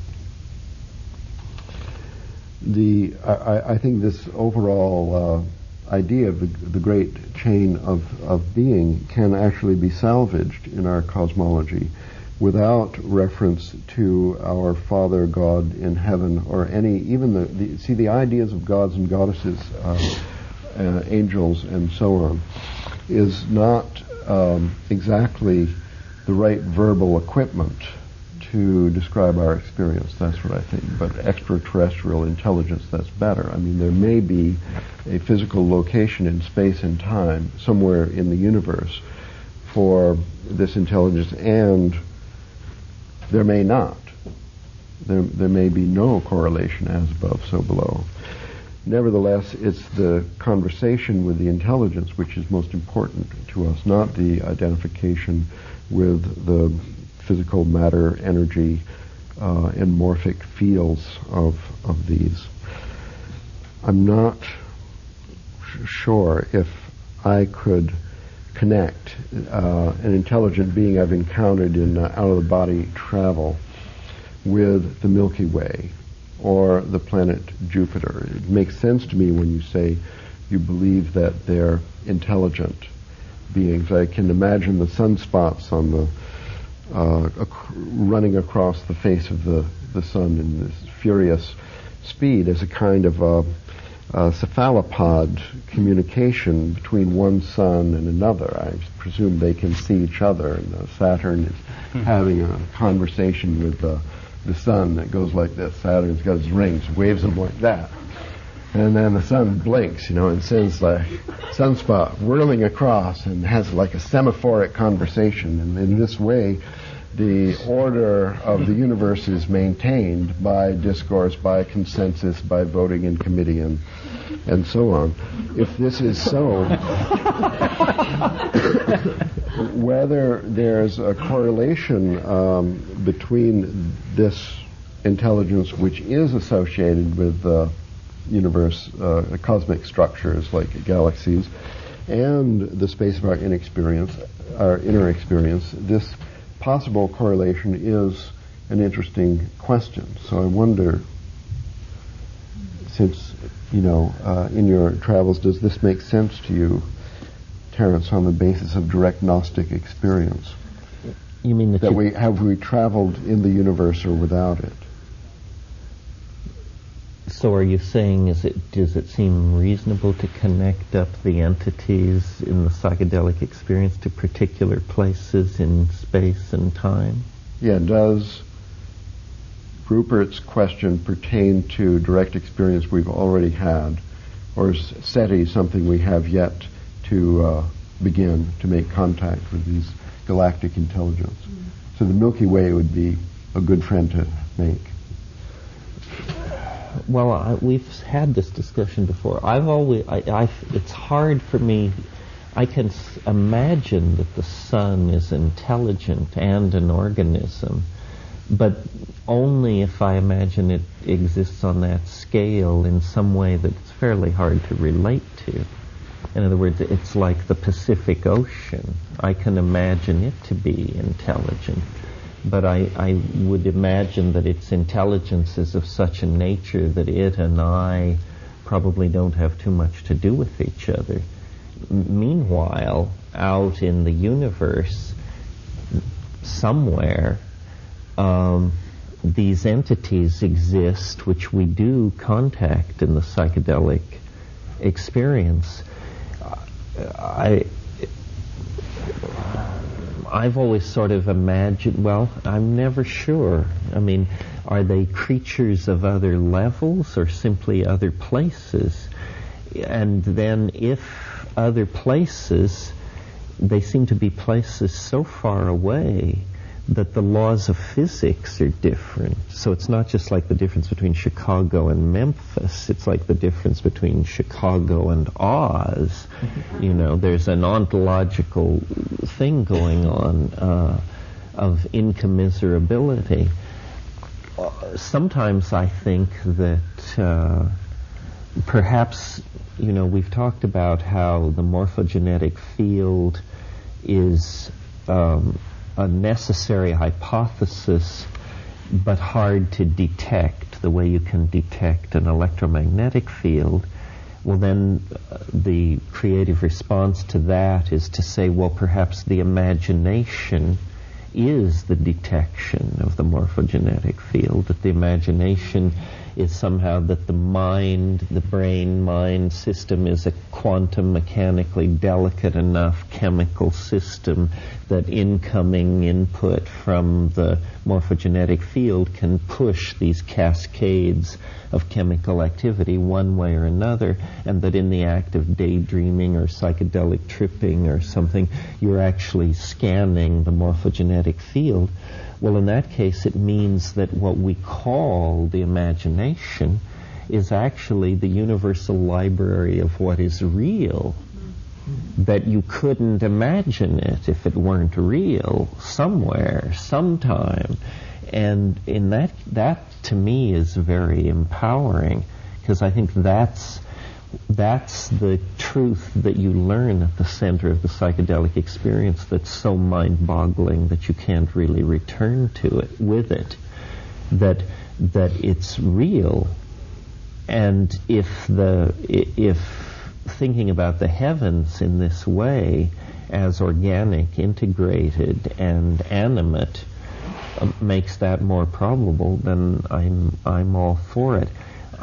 I think this overall idea of the great chain of being can actually be salvaged in our cosmology without reference to our Father God in heaven or any, even the ideas of gods and goddesses, angels and so on, is not exactly the right verbal equipment to describe our experience. That's what I think. But extraterrestrial intelligence, that's better. I mean, there may be a physical location in space and time somewhere in the universe for this intelligence, and there may not. There may be no correlation as above, so below. Nevertheless, it's the conversation with the intelligence which is most important to us, not the identification with the physical matter, energy, and morphic fields of these. I'm not sure if I could connect an intelligent being I've encountered in out-of-the-body travel with the Milky Way or the planet Jupiter. It makes sense to me when you say you believe that they're intelligent beings. I can imagine the sunspots on the running across the face of the sun in this furious speed as a kind of cephalopod communication between one sun and another. I presume they can see each other, and Saturn is having a conversation with the sun that goes like this. Saturn's got his rings, waves them like that. And then the sun blinks, and sends the sunspot whirling across and has like a semaphoric conversation. And in this way, the order of the universe is maintained by discourse, by consensus, by voting in committee, and so on. If this is so, whether there's a correlation between this intelligence, which is associated with the universe, cosmic structures like galaxies, and the space of our inner experience, this possible correlation is an interesting question. So I wonder, since, in your travels, does this make sense to you, Terence, on the basis of direct Gnostic experience? You mean that we traveled in the universe or without it? So are you saying, does it seem reasonable to connect up the entities in the psychedelic experience to particular places in space and time? Yeah, does Rupert's question pertain to direct experience we've already had, or is SETI something we have yet to begin to make contact with these galactic intelligence? So the Milky Way would be a good friend to make. Well, we've had this discussion before. It's hard for me. I can imagine that the sun is intelligent and an organism, but only if I imagine it exists on that scale in some way that's fairly hard to relate to. In other words, it's like the Pacific Ocean. I can imagine it to be intelligent, but I would imagine that its intelligence is of such a nature that it and I probably don't have too much to do with each other. Meanwhile, out in the universe, somewhere, these entities exist which we do contact in the psychedelic experience. I've always sort of imagined, well, I'm never sure. I mean, are they creatures of other levels or simply other places? And then if other places, they seem to be places so far away that the laws of physics are different. So it's not just like the difference between Chicago and Memphis. It's like the difference between Chicago and Oz. You know, there's an ontological thing going on of incommensurability. Sometimes I think that perhaps, you know, we've talked about how the morphogenetic field is a necessary hypothesis, but hard to detect the way you can detect an electromagnetic field. Well, then the creative response to that is to say, well, perhaps the imagination is the detection of the morphogenetic field, that the imagination is somehow that the mind, the brain-mind system is a quantum mechanically delicate enough chemical system that incoming input from the morphogenetic field can push these cascades of chemical activity one way or another, and that in the act of daydreaming or psychedelic tripping or something, you're actually scanning the morphogenetic field. Well, in that case, it means that what we call the imagination is actually the universal library of what is real, that you couldn't imagine it if it weren't real somewhere, sometime. And in that to me is very empowering, because I think that's the truth that you learn at the center of the psychedelic experience that's so mind-boggling that you can't really return to it with it, that it's real. And if thinking about the heavens in this way as organic, integrated, and animate makes that more probable, then I'm all for it.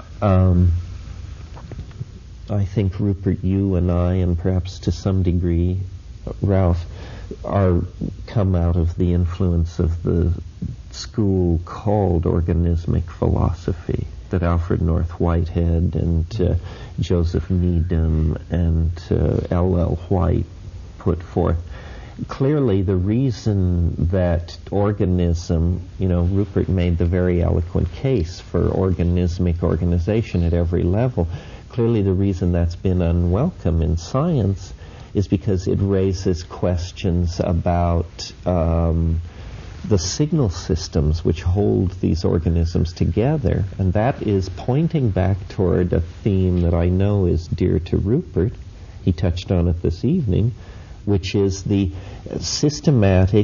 I think, Rupert, you and I, and perhaps to some degree Ralph, come out of the influence of the school called organismic philosophy that Alfred North Whitehead and Joseph Needham and L.L. White put forth. Clearly, the reason that organism, Rupert made the very eloquent case for organismic organization at every level. Clearly, the reason that's been unwelcome in science is because it raises questions about the signal systems which hold these organisms together. And that is pointing back toward a theme that I know is dear to Rupert. He touched on it this evening, which is the systematic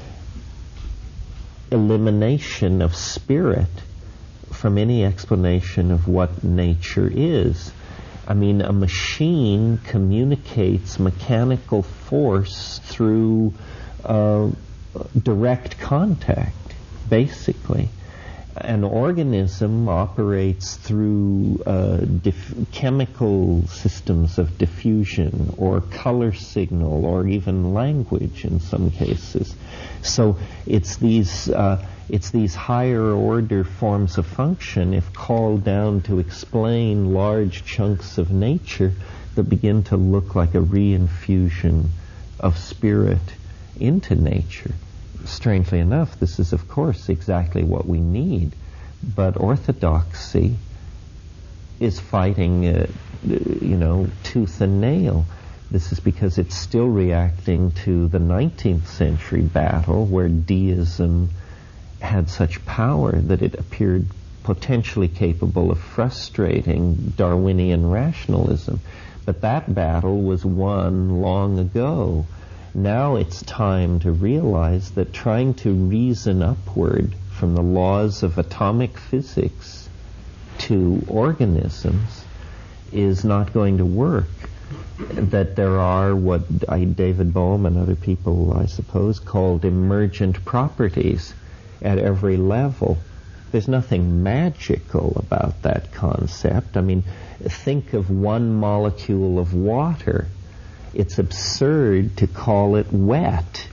elimination of spirit from any explanation of what nature is. I mean, a machine communicates mechanical force through direct contact, basically. An organism operates through chemical systems of diffusion or color signal or even language in some cases. So it's these higher order forms of function, if called down to explain large chunks of nature, that begin to look like a reinfusion of spirit into nature. Strangely enough, this is, of course, exactly what we need. But orthodoxy is fighting, tooth and nail. This is because it's still reacting to the 19th century battle where deism had such power that it appeared potentially capable of frustrating Darwinian rationalism. But that battle was won long ago. Now it's time to realize that trying to reason upward from the laws of atomic physics to organisms is not going to work. That there are what David Bohm and other people, I suppose, called emergent properties at every level. There's nothing magical about that concept. I mean, think of one molecule of water. It's absurd to call it wet.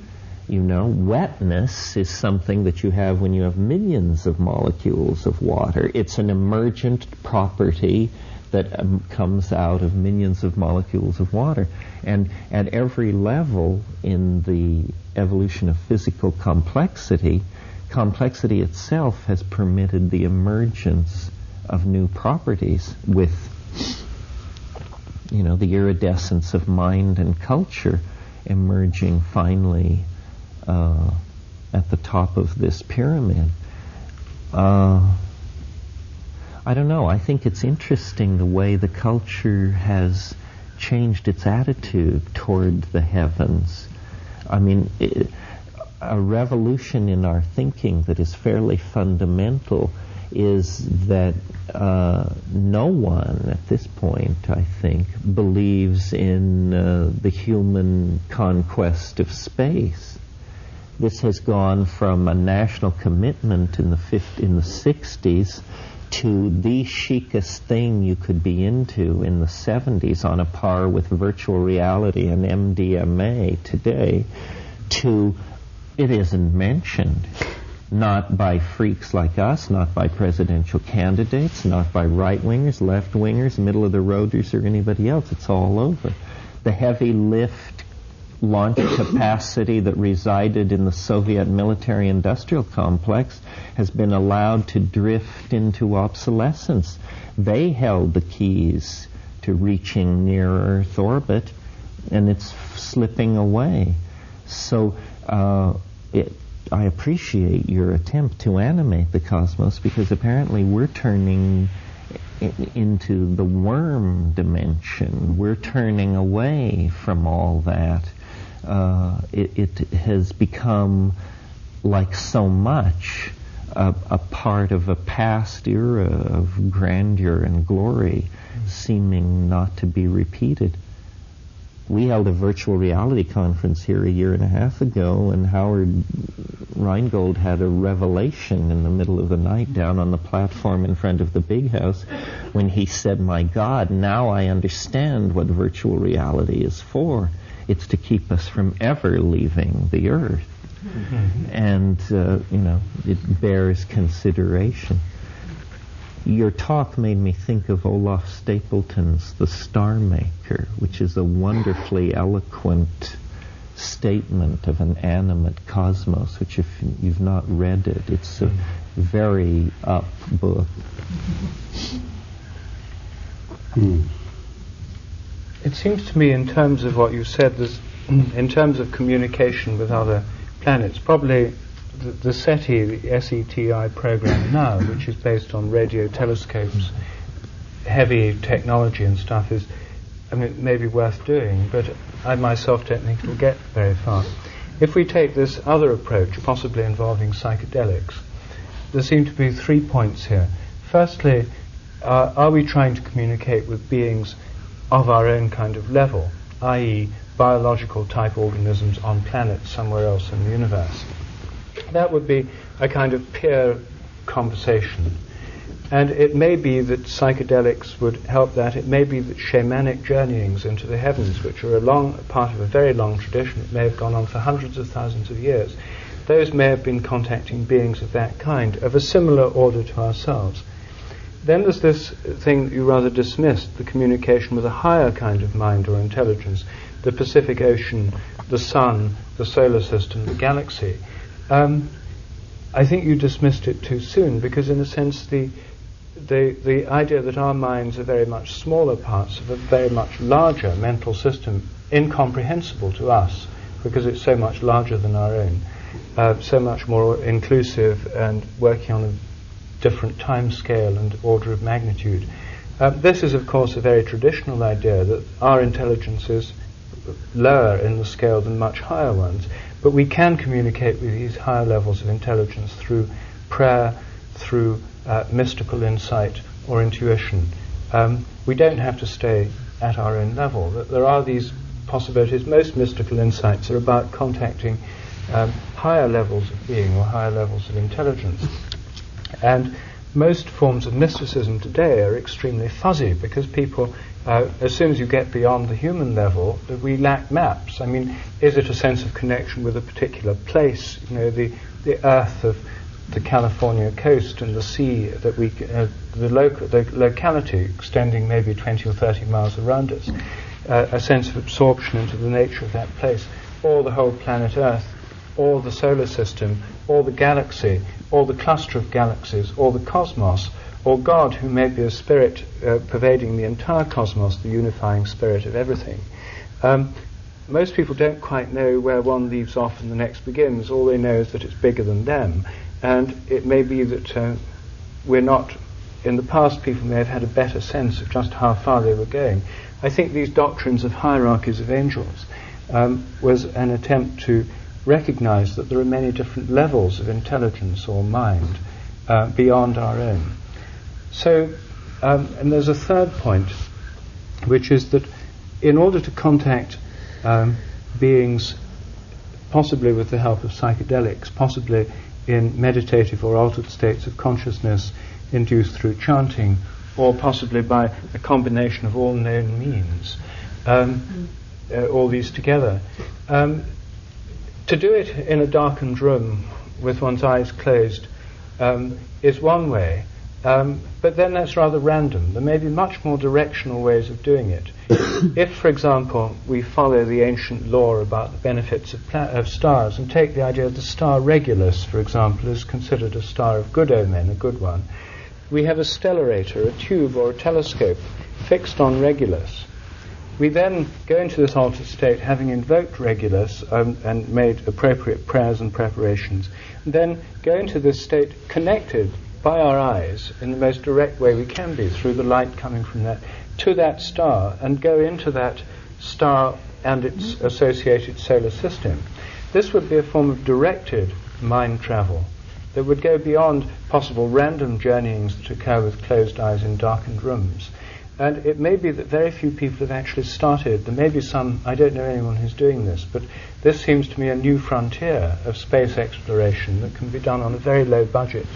Wetness is something that you have when you have millions of molecules of water. It's an emergent property that comes out of millions of molecules of water. And at every level in the evolution of physical complexity itself has permitted the emergence of new properties with, the iridescence of mind and culture emerging finally at the top of this pyramid. I don't know. I think it's interesting the way the culture has changed its attitude toward the heavens. I mean, a revolution in our thinking that is fairly fundamental is that no one at this point, I think, believes in the human conquest of space. This has gone from a national commitment in the 60s to the chicest thing you could be into in the 70s, on a par with virtual reality and MDMA today, to it isn't mentioned. Not by freaks like us, not by presidential candidates, not by right-wingers, left-wingers, middle-of-the-roaders, or anybody else. It's all over. The heavy lift launch capacity that resided in the Soviet military-industrial complex has been allowed to drift into obsolescence. They held the keys to reaching near-Earth orbit, and it's slipping away. So I appreciate your attempt to animate the cosmos, because apparently we're turning into the worm dimension. We're turning away from all that. It has become, like so much, a part of a past era of grandeur and glory, seeming not to be repeated. We held a virtual reality conference here a year and a half ago, and Howard Rheingold had a revelation in the middle of the night down on the platform in front of the big house when he said, "My God, now I understand what virtual reality is for. It's to keep us from ever leaving the Earth." Mm-hmm. And, it bears consideration. Your talk made me think of Olaf Stapleton's The Star Maker, which is a wonderfully eloquent statement of an animate cosmos, which if you've not read it, it's a very up book. It seems to me, in terms of what you said, in terms of communication with other planets, probably the SETI, the SETI program now, which is based on radio telescopes, heavy technology and stuff, is, maybe worth doing, but I myself don't think it will get very far. If we take this other approach, possibly involving psychedelics, there seem to be 3 points here. Firstly, are we trying to communicate with beings of our own kind of level, i.e. biological type organisms on planets somewhere else in the universe? That would be a kind of peer conversation. And it may be that psychedelics would help that. It may be that shamanic journeyings into the heavens, which are part of a very long tradition, it may have gone on for hundreds of thousands of years, those may have been contacting beings of that kind, of a similar order to ourselves. Then there's this thing that you rather dismissed, the communication with a higher kind of mind or intelligence, the Pacific Ocean, the sun, the solar system, the galaxy. I think you dismissed it too soon, because in a sense the idea that our minds are very much smaller parts of a very much larger mental system, incomprehensible to us, because it's so much larger than our own, so much more inclusive and working on a different time scale and order of magnitude. This is, of course, a very traditional idea that our intelligence is lower in the scale than much higher ones, but we can communicate with these higher levels of intelligence through prayer, through mystical insight or intuition. We don't have to stay at our own level. There are these possibilities. Most mystical insights are about contacting higher levels of being or higher levels of intelligence. And most forms of mysticism today are extremely fuzzy, because people, as soon as you get beyond the human level, we lack maps. Is it a sense of connection with a particular place? The earth of the California coast and the sea that the locality extending maybe 20 or 30 miles around us, a sense of absorption into the nature of that place, or the whole planet Earth, or the solar system, or the galaxy, or the cluster of galaxies, or the cosmos, or God, who may be a spirit pervading the entire cosmos, the unifying spirit of everything. Most people don't quite know where one leaves off and the next begins. All they know is that it's bigger than them. And it may be that we're not... In the past, people may have had a better sense of just how far they were going. I think these doctrines of hierarchies of angels was an attempt to recognize that there are many different levels of intelligence or mind beyond our own. So, and there's a third point, which is that in order to contact beings, possibly with the help of psychedelics, possibly in meditative or altered states of consciousness induced through chanting, or possibly by a combination of all known means, all these together. To do it in a darkened room with one's eyes closed is one way, but then that's rather random. There may be much more directional ways of doing it. If, for example, we follow the ancient law about the benefits of stars and take the idea of the star Regulus, for example, is considered a star of good omen, a good one, we have a stellarator, a tube or a telescope fixed on Regulus. We then go into this altered state, having invoked Regulus and made appropriate prayers and preparations, and then go into this state connected by our eyes in the most direct way we can be, through the light coming from that, to that star, and go into that star and its associated solar system. This would be a form of directed mind travel that would go beyond possible random journeyings that occur with closed eyes in darkened rooms. And it may be that very few people have actually started. There may be some, I don't know anyone who's doing this, but this seems to me a new frontier of space exploration that can be done on a very low budget.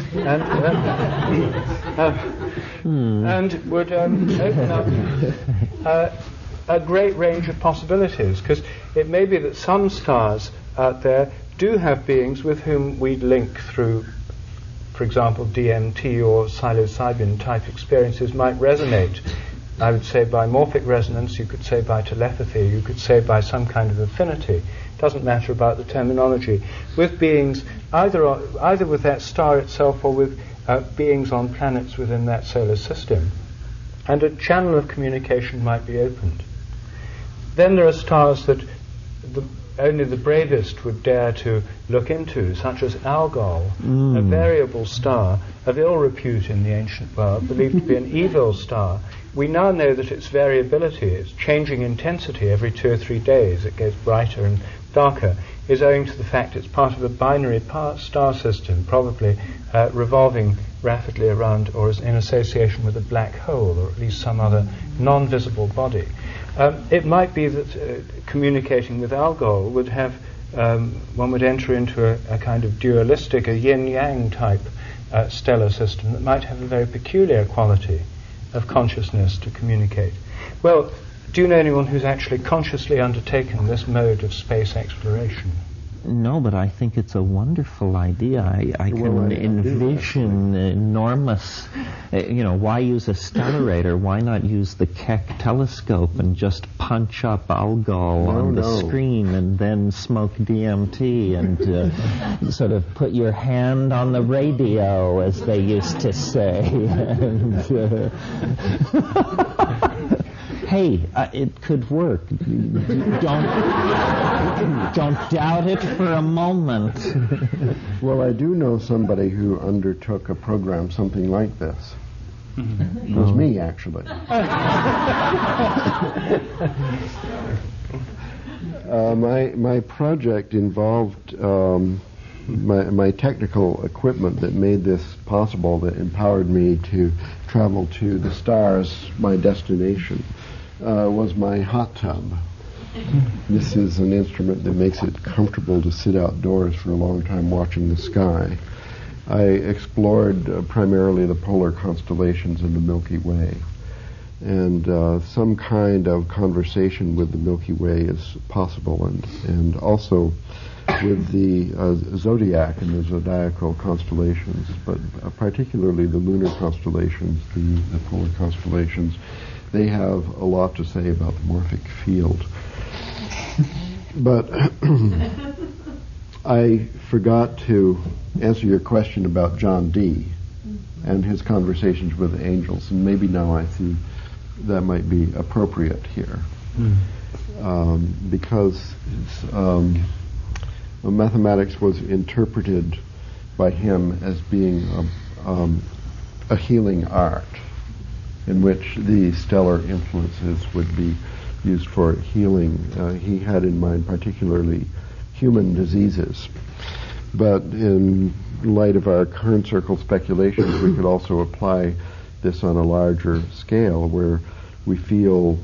And would open up a great range of possibilities, because it may be that some stars out there do have beings with whom we link through, for example, DMT or psilocybin type experiences might resonate. I would say by morphic resonance, you could say by telepathy, you could say by some kind of affinity. Doesn't matter about the terminology. With beings, either with that star itself or with beings on planets within that solar system. And a channel of communication might be opened. Then there are stars that only the bravest would dare to look into, such as Algol, a variable star of ill repute in the ancient world, believed to be an evil star. We now know that its variability, its changing intensity every 2 or 3 days, it gets brighter and darker, is owing to the fact it's part of a binary star system, probably revolving rapidly around or is in association with a black hole, or at least some other non-visible body. It might be that communicating with Algol would have, one would enter into a kind of dualistic, a yin-yang type stellar system that might have a very peculiar quality of consciousness to communicate. Well, do you know anyone who's actually consciously undertaken this mode of space exploration? No, but I think it's a wonderful idea. I can envision enormous, why use a stellarator? Why not use the Keck telescope and just punch up Algol on the screen and then smoke DMT and sort of put your hand on the radio, as they used to say. Hey, it could work. Don't doubt it for a moment. Well, I do know somebody who undertook a program something like this. It was me, actually. My project involved my technical equipment that made this possible, that empowered me to travel to the stars, my destination. Was my hot tub. This is an instrument that makes it comfortable to sit outdoors for a long time watching the sky. I explored primarily the polar constellations in the Milky Way. and some kind of conversation with the Milky Way is possible, and also with the zodiac and the zodiacal constellations, but particularly the lunar constellations, the polar constellations. They have a lot to say about the morphic field. But I forgot to answer your question about John Dee and his conversations with the angels, and maybe now I see that might be appropriate here. Because mathematics was interpreted by him as being a healing art in which the stellar influences would be used for healing. He had in mind particularly human diseases. But in light of our current circle speculations, we could also apply this on a larger scale where we feel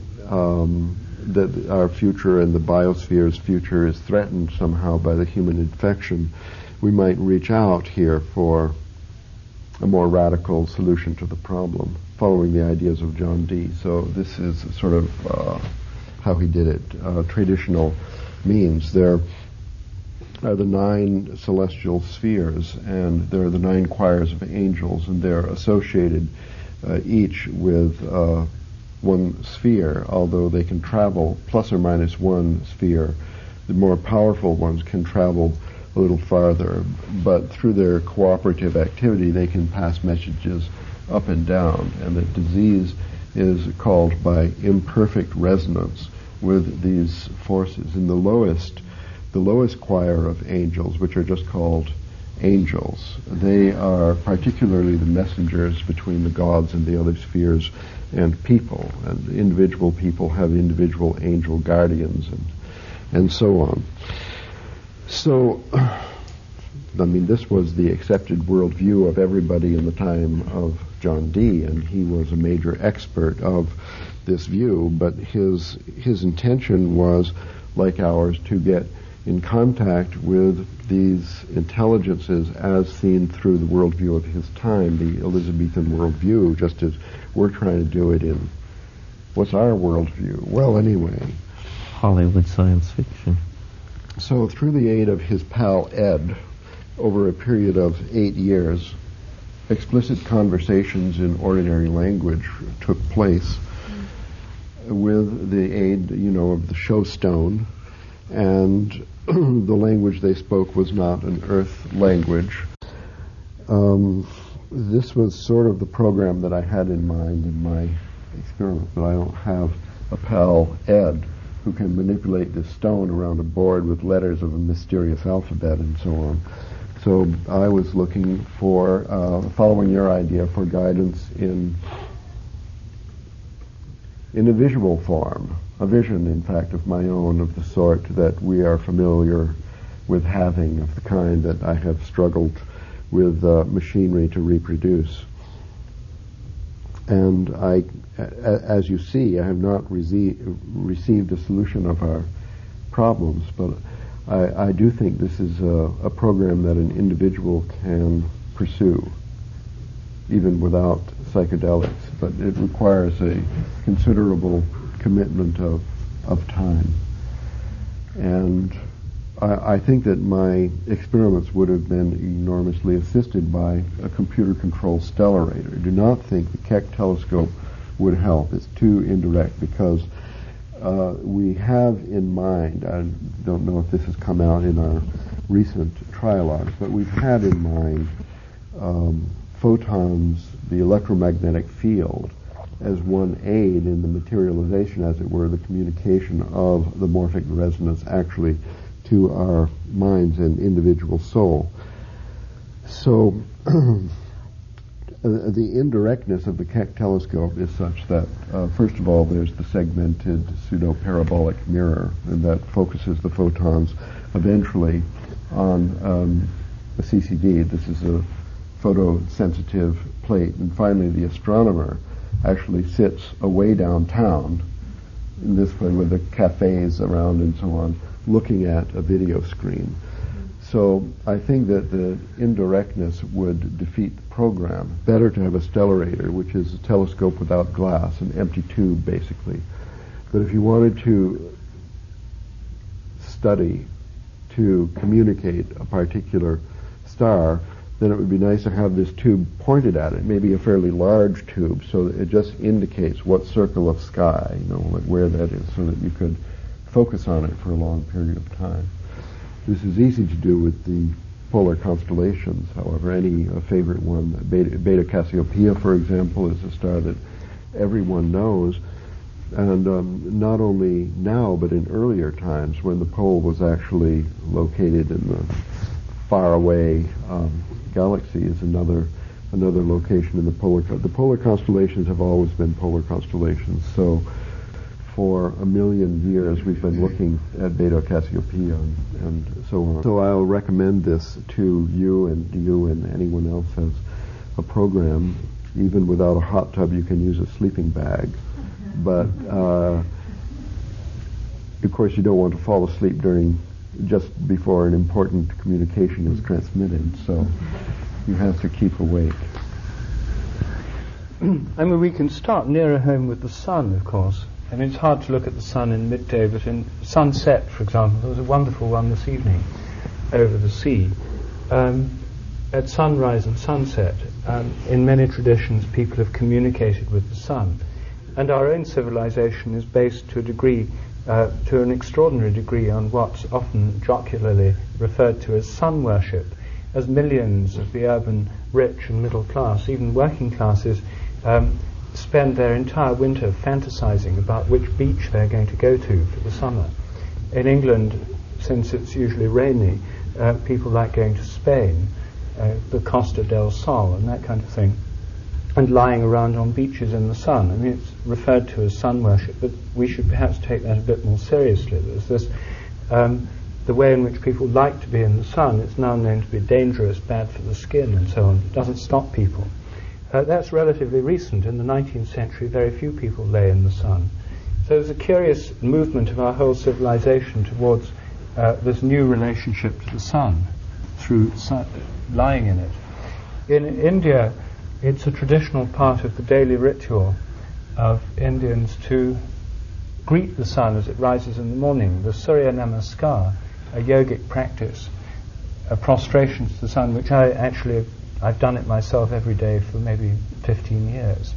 that our future and the biosphere's future is threatened somehow by the human infection. We might reach out here for a more radical solution to the problem, following the ideas of John Dee. So this is sort of how he did it, traditional means. There are the 9 celestial spheres, and there are the 9 choirs of angels, and they're associated each with one sphere, although they can travel plus or minus one sphere. The more powerful ones can travel a little farther, but through their cooperative activity they can pass messages up and down, and the disease is called by imperfect resonance with these forces. In the lowest choir of angels, which are just called angels, they are particularly the messengers between the gods and the other spheres and people, and individual people have individual angel guardians and so on. So, I mean, this was the accepted worldview of everybody in the time of John Dee, and he was a major expert of this view, but his intention was, like ours, to get in contact with these intelligences as seen through the worldview of his time, the Elizabethan worldview, just as we're trying to do it in, what's our worldview? Well, anyway, Hollywood science fiction. So through the aid of his pal Ed, over a period of 8 years, explicit conversations in ordinary language took place with the aid, of the showstone, and the language they spoke was not an earth language. This was sort of the program that I had in mind in my experiment, but I don't have a pal, Ed, who can manipulate this stone around a board with letters of a mysterious alphabet and so on. So I was looking for, following your idea, for guidance in a visual form, a vision, in fact, of my own, of the sort that we are familiar with having, of the kind that I have struggled with machinery to reproduce. And as you see, I have not received a solution of our problems, but I do think this is a program that an individual can pursue, even without psychedelics, but it requires a considerable commitment of time. And I think that my experiments would have been enormously assisted by a computer-controlled stellarator. I do not think the Keck telescope would help. It's too indirect, because we have in mind, I don't know if this has come out in our recent trialogues, but we've had in mind photons, the electromagnetic field, as one aid in the materialization, as it were, the communication of the morphic resonance actually to our minds and individual soul. So the indirectness of the Keck telescope is such that, first of all, there's the segmented pseudo-parabolic mirror, and that focuses the photons eventually on a CCD. This is a photosensitive plate. And finally, the astronomer actually sits away downtown, in this way with the cafes around and so on, looking at a video screen. So I think that the indirectness would defeat the program. Better to have a stellarator, which is a telescope without glass, an empty tube basically. But if you wanted to study, to communicate a particular star, then it would be nice to have this tube pointed at it, maybe a fairly large tube, so that it just indicates what circle of sky, like where that is, so that you could focus on it for a long period of time. This is easy to do with the polar constellations, however. Any favorite one, Beta Cassiopeia, for example, is a star that everyone knows. And not only now, but in earlier times when the pole was actually located in the faraway galaxy is another location in the polar. The polar constellations have always been polar constellations. So for 1 million years we've been looking at Beta Cassiopeia and so on. So I'll recommend this to you and anyone else has a program. Even without a hot tub, you can use a sleeping bag. But of course, you don't want to fall asleep just before an important communication is transmitted. So you have to keep awake. I mean, we can start nearer home with the sun, of course. I mean, it's hard to look at the sun in midday, but in sunset, for example, there was a wonderful one this evening over the sea. At sunrise and sunset, in many traditions, people have communicated with the sun. And our own civilization is based to a degree, to an extraordinary degree, on what's often jocularly referred to as sun worship, as millions of the urban rich and middle class, even working classes, spend their entire winter fantasizing about which beach they're going to go to for the summer. In England, since it's usually rainy, people like going to Spain, the Costa del Sol and that kind of thing, and lying around on beaches in the sun. I mean, it's referred to as sun worship, but we should perhaps take that a bit more seriously. There's this, the way in which people like to be in the sun, it's now known to be dangerous, bad for the skin and so on. It doesn't stop people. That's relatively recent. In the 19th century, very few people lay in the sun. So there's a curious movement of our whole civilization towards this new relationship to the sun through lying in it. In India, it's a traditional part of the daily ritual of Indians to greet the sun as it rises in the morning. The Surya Namaskar, a yogic practice, a prostration to the sun, which I've done it myself every day for maybe 15 years,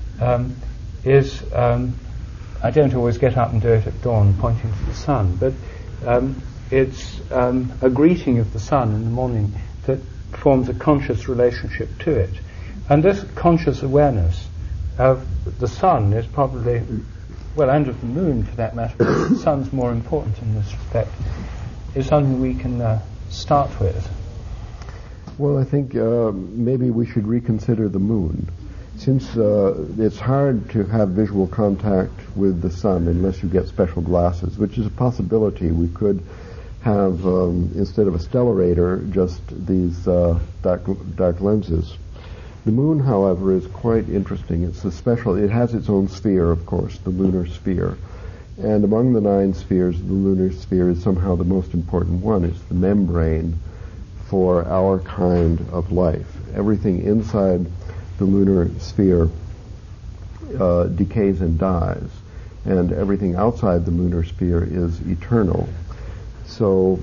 I don't always get up and do it at dawn pointing to the sun, but it's a greeting of the sun in the morning that forms a conscious relationship to it. And this conscious awareness of the sun is probably, well, and of the moon for that matter, but the sun's more important in this respect, is something we can start with. Well, I think maybe we should reconsider the moon. Since it's hard to have visual contact with the sun unless you get special glasses, which is a possibility. We could have, instead of a stellarator, just these dark lenses. The moon, however, is quite interesting. It has its own sphere, of course, the lunar sphere. And among the 9 spheres, the lunar sphere is somehow the most important one. It's the membrane for our kind of life. Everything inside the lunar sphere decays and dies, and everything outside the lunar sphere is eternal. So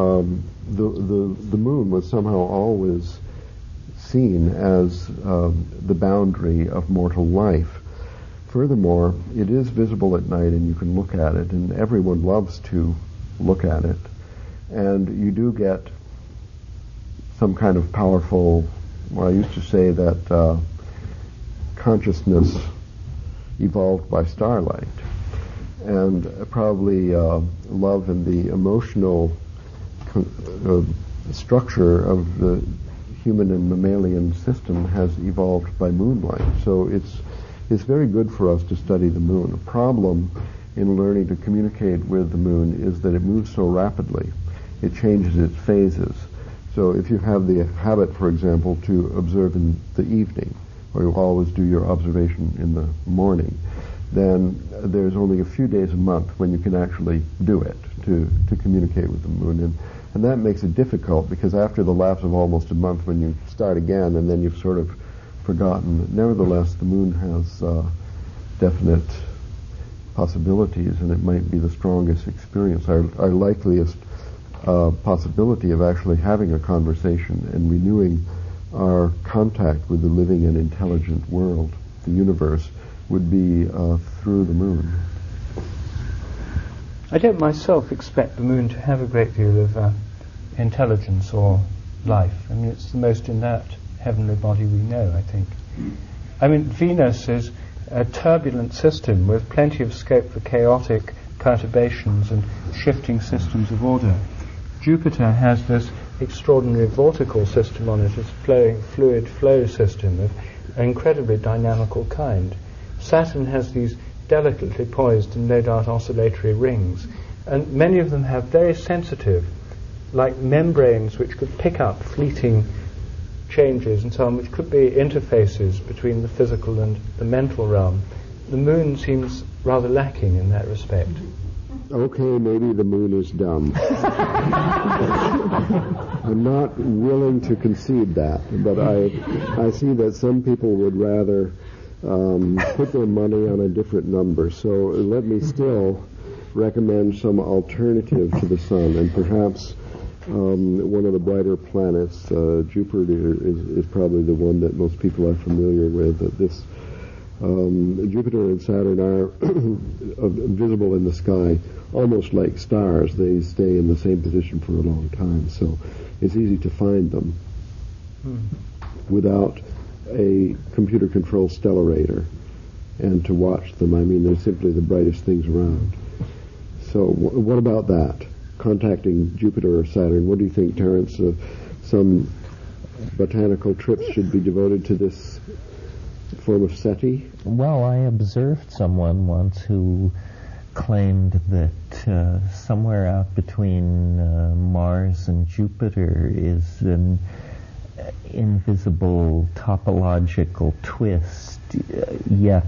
the moon was somehow always seen as the boundary of mortal life. Furthermore, it is visible at night and you can look at it, and everyone loves to look at it. And you do get some kind of powerful, well, I used to say that consciousness evolved by starlight. And probably love and the emotional structure of the human and mammalian system has evolved by moonlight. So it's very good for us to study the moon. A problem in learning to communicate with the moon is that it moves so rapidly. It changes its phases. So if you have the habit, for example, to observe in the evening, or you always do your observation in the morning, then there's only a few days a month when you can actually do it, to communicate with the moon. And And that makes it difficult, because after the lapse of almost a month, when you start again, and then you've sort of forgotten. Nevertheless, the moon has definite possibilities, and it might be the strongest experience, our likeliest possibility of actually having a conversation and renewing our contact with the living and intelligent world, the universe, would be through the moon. I don't myself expect the moon to have a great deal of intelligence or life. I mean, it's the most inert heavenly body we know, I think. I mean, Venus is a turbulent system with plenty of scope for chaotic perturbations and shifting systems of order. Jupiter has this extraordinary vortical system on it, this flowing fluid flow system of an incredibly dynamical kind. Saturn has these delicately poised and no doubt oscillatory rings, and many of them have very sensitive, like membranes which could pick up fleeting changes and so on, which could be interfaces between the physical and the mental realm. The moon seems rather lacking in that respect. Okay, maybe the moon is dumb. I'm not willing to concede that, but I see that some people would rather put their money on a different number. So let me still recommend some alternative to the sun, and perhaps one of the brighter planets, Jupiter, is probably the one that most people are familiar with. This Jupiter and Saturn are visible in the sky almost like stars. They stay in the same position for a long time, so it's easy to find them without a computer-controlled stellarator and to watch them. I mean, they're simply the brightest things around. So what about that? Contacting Jupiter or Saturn. What do you think, Terence? Some botanical trips should be devoted to this form of SETI? Well, I observed someone once who claimed that somewhere out between Mars and Jupiter is an invisible topological twist yet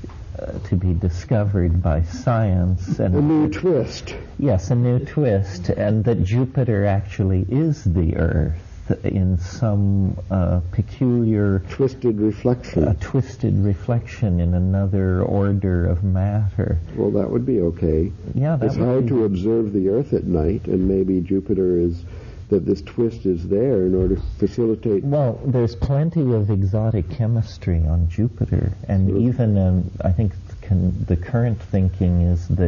to be discovered by science. And a new twist. Yes, a new twist, and that Jupiter actually is the Earth in some peculiar... twisted reflection. A twisted reflection in another order of matter. Well, that would be okay. Yeah, that it's hard to observe the Earth at night, and maybe Jupiter is... that this twist is there in order to facilitate... Well, there's plenty of exotic chemistry on Jupiter, and even, I think the current thinking is that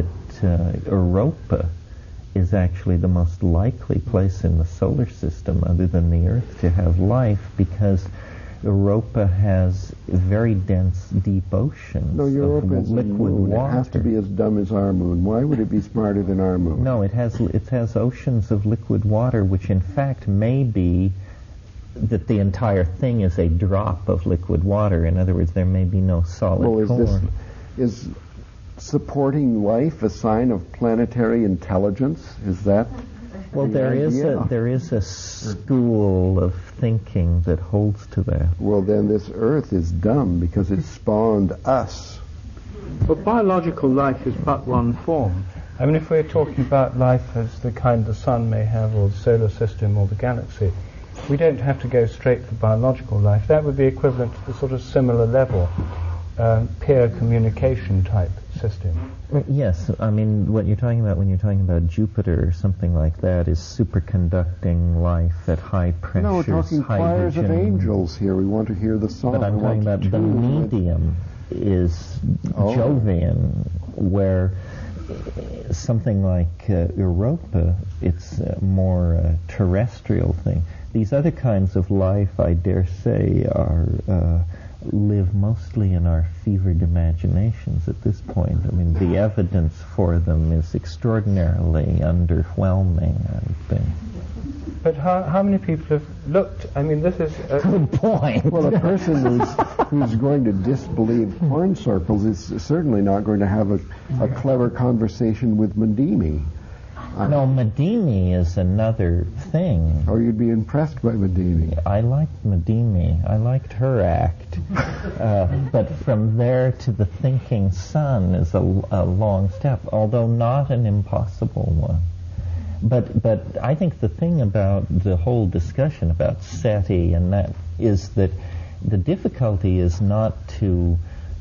Europa is actually the most likely place in the solar system other than the Earth to have life, because Europa has very dense, deep oceans of liquid water. It has to be as dumb as our moon. Why would it be smarter than our moon? No, it has oceans of liquid water, which in fact may be that the entire thing is a drop of liquid water. In other words, there may be no solid core. Is supporting life a sign of planetary intelligence? Is that... Well, there is a school of thinking that holds to that. Well, then this Earth is dumb because it spawned us. But biological life is but one form. I mean, if we're talking about life as the kind the sun may have, or the solar system, or the galaxy, we don't have to go straight for biological life. That would be equivalent to the sort of similar level, peer communication type system. Yes, I mean, what you're talking about when you're talking about Jupiter or something like that is superconducting life at high pressures. No, we're talking choirs of angels here. We want to hear the song. But I'm talking about the medium is Jovian, where something like Europa, it's a more terrestrial thing. These other kinds of life, I dare say, are live mostly in our fevered imaginations at this point. I mean, the evidence for them is extraordinarily underwhelming, I think. But how many people have looked? I mean, this is a good point. Well, a person who's going to disbelieve horn circles is certainly not going to have a clever conversation with Madimi. No, Madimi is another thing. Oh, you'd be impressed by Madimi. I liked Madimi. I liked her act. But from there to the thinking sun is a long step, although not an impossible one. But I think the thing about the whole discussion about SETI and that is that the difficulty is not to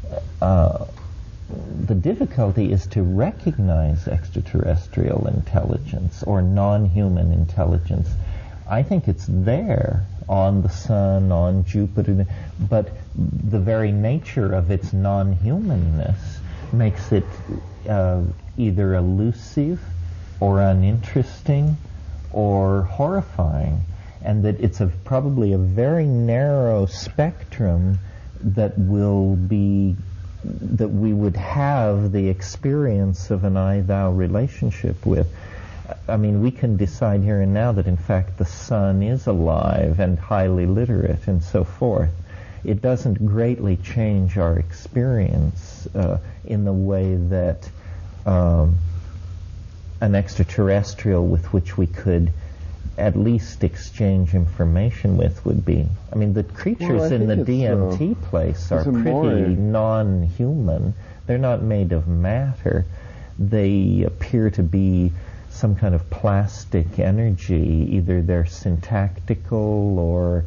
the difficulty is to recognize extraterrestrial intelligence or non-human intelligence. I think it's there on the Sun, on Jupiter, but the very nature of its non-humanness makes it either elusive or uninteresting or horrifying, and that it's probably a very narrow spectrum that we would have the experience of an I-thou relationship with. I mean, we can decide here and now that in fact the Sun is alive and highly literate and so forth. It doesn't greatly change our experience in the way that an extraterrestrial with which we could at least exchange information with would be. I mean, the creatures in the DMT place are pretty non-human. They're not made of matter. They appear to be some kind of plastic energy. Either they're syntactical or,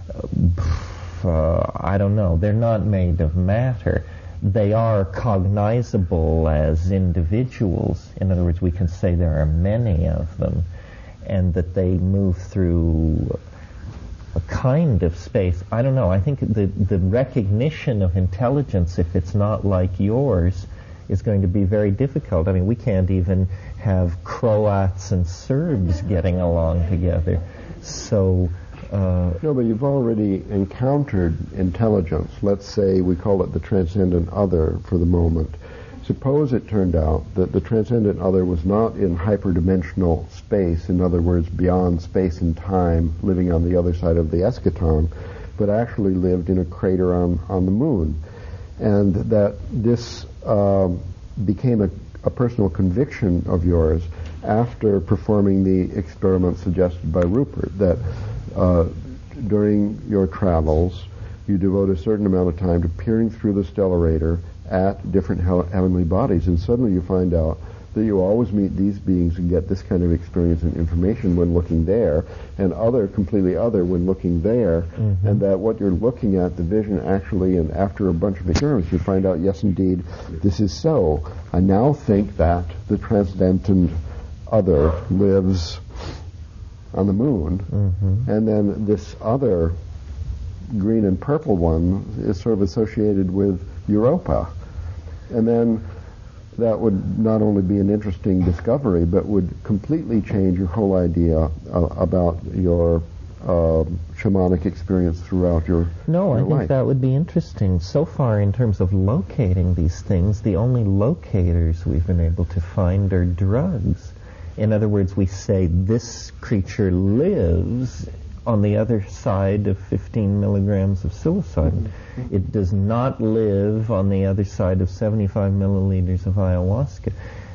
I don't know. They're not made of matter. They are cognizable as individuals. In other words, we can say there are many of them, and that they move through a kind of space. I don't know. I think the recognition of intelligence, if it's not like yours, is going to be very difficult. I mean, we can't even have Croats and Serbs getting along together. So... No, but you've already encountered intelligence. Let's say we call it the transcendent other for the moment. Suppose it turned out that the transcendent other was not in hyperdimensional space, in other words, beyond space and time, living on the other side of the eschaton, but actually lived in a crater on the moon. And that this became a personal conviction of yours after performing the experiment suggested by Rupert, that during your travels, you devote a certain amount of time to peering through the stellarator at different heavenly bodies, and suddenly you find out that you always meet these beings and get this kind of experience and information when looking there, and completely other when looking there, and that what you're looking at, the vision actually, and after a bunch of experiments, you find out, yes, indeed, this is so. I now think that the transcendent other lives on the moon, and then this other green and purple one is sort of associated with Europa. And then that would not only be an interesting discovery, but would completely change your whole idea about your shamanic experience throughout your life. I think that would be interesting. So far, in terms of locating these things, the only locators we've been able to find are drugs. In other words, we say this creature lives on the other side of 15 milligrams of psilocybin. It does not live on the other side of 75 milliliters of ayahuasca.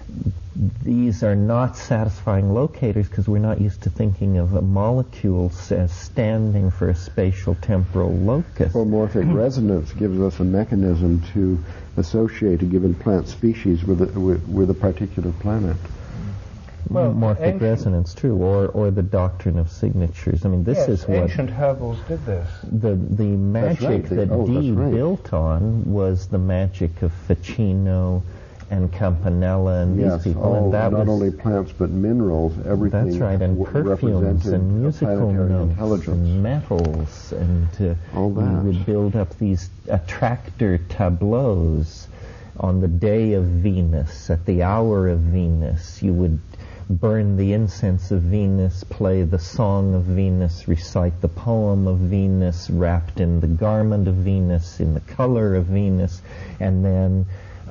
These are not satisfying locators because we're not used to thinking of a molecule as standing for a spatial temporal locus. Holomorphic resonance gives us a mechanism to associate a given plant species with a particular planet. Well, morphic resonance, true, or the doctrine of signatures. I mean, this is what ancient herbals did this. The magic that Dee built on was the magic of Ficino and Campanella and these people. And that not only plants but minerals, everything. That's right, and perfumes and musical notes and metals, and all that. We would build up these attractor tableaus on the day of Venus, at the hour of Venus. You would burn the incense of Venus, play the song of Venus, recite the poem of Venus, wrapped in the garment of Venus, in the color of Venus, and then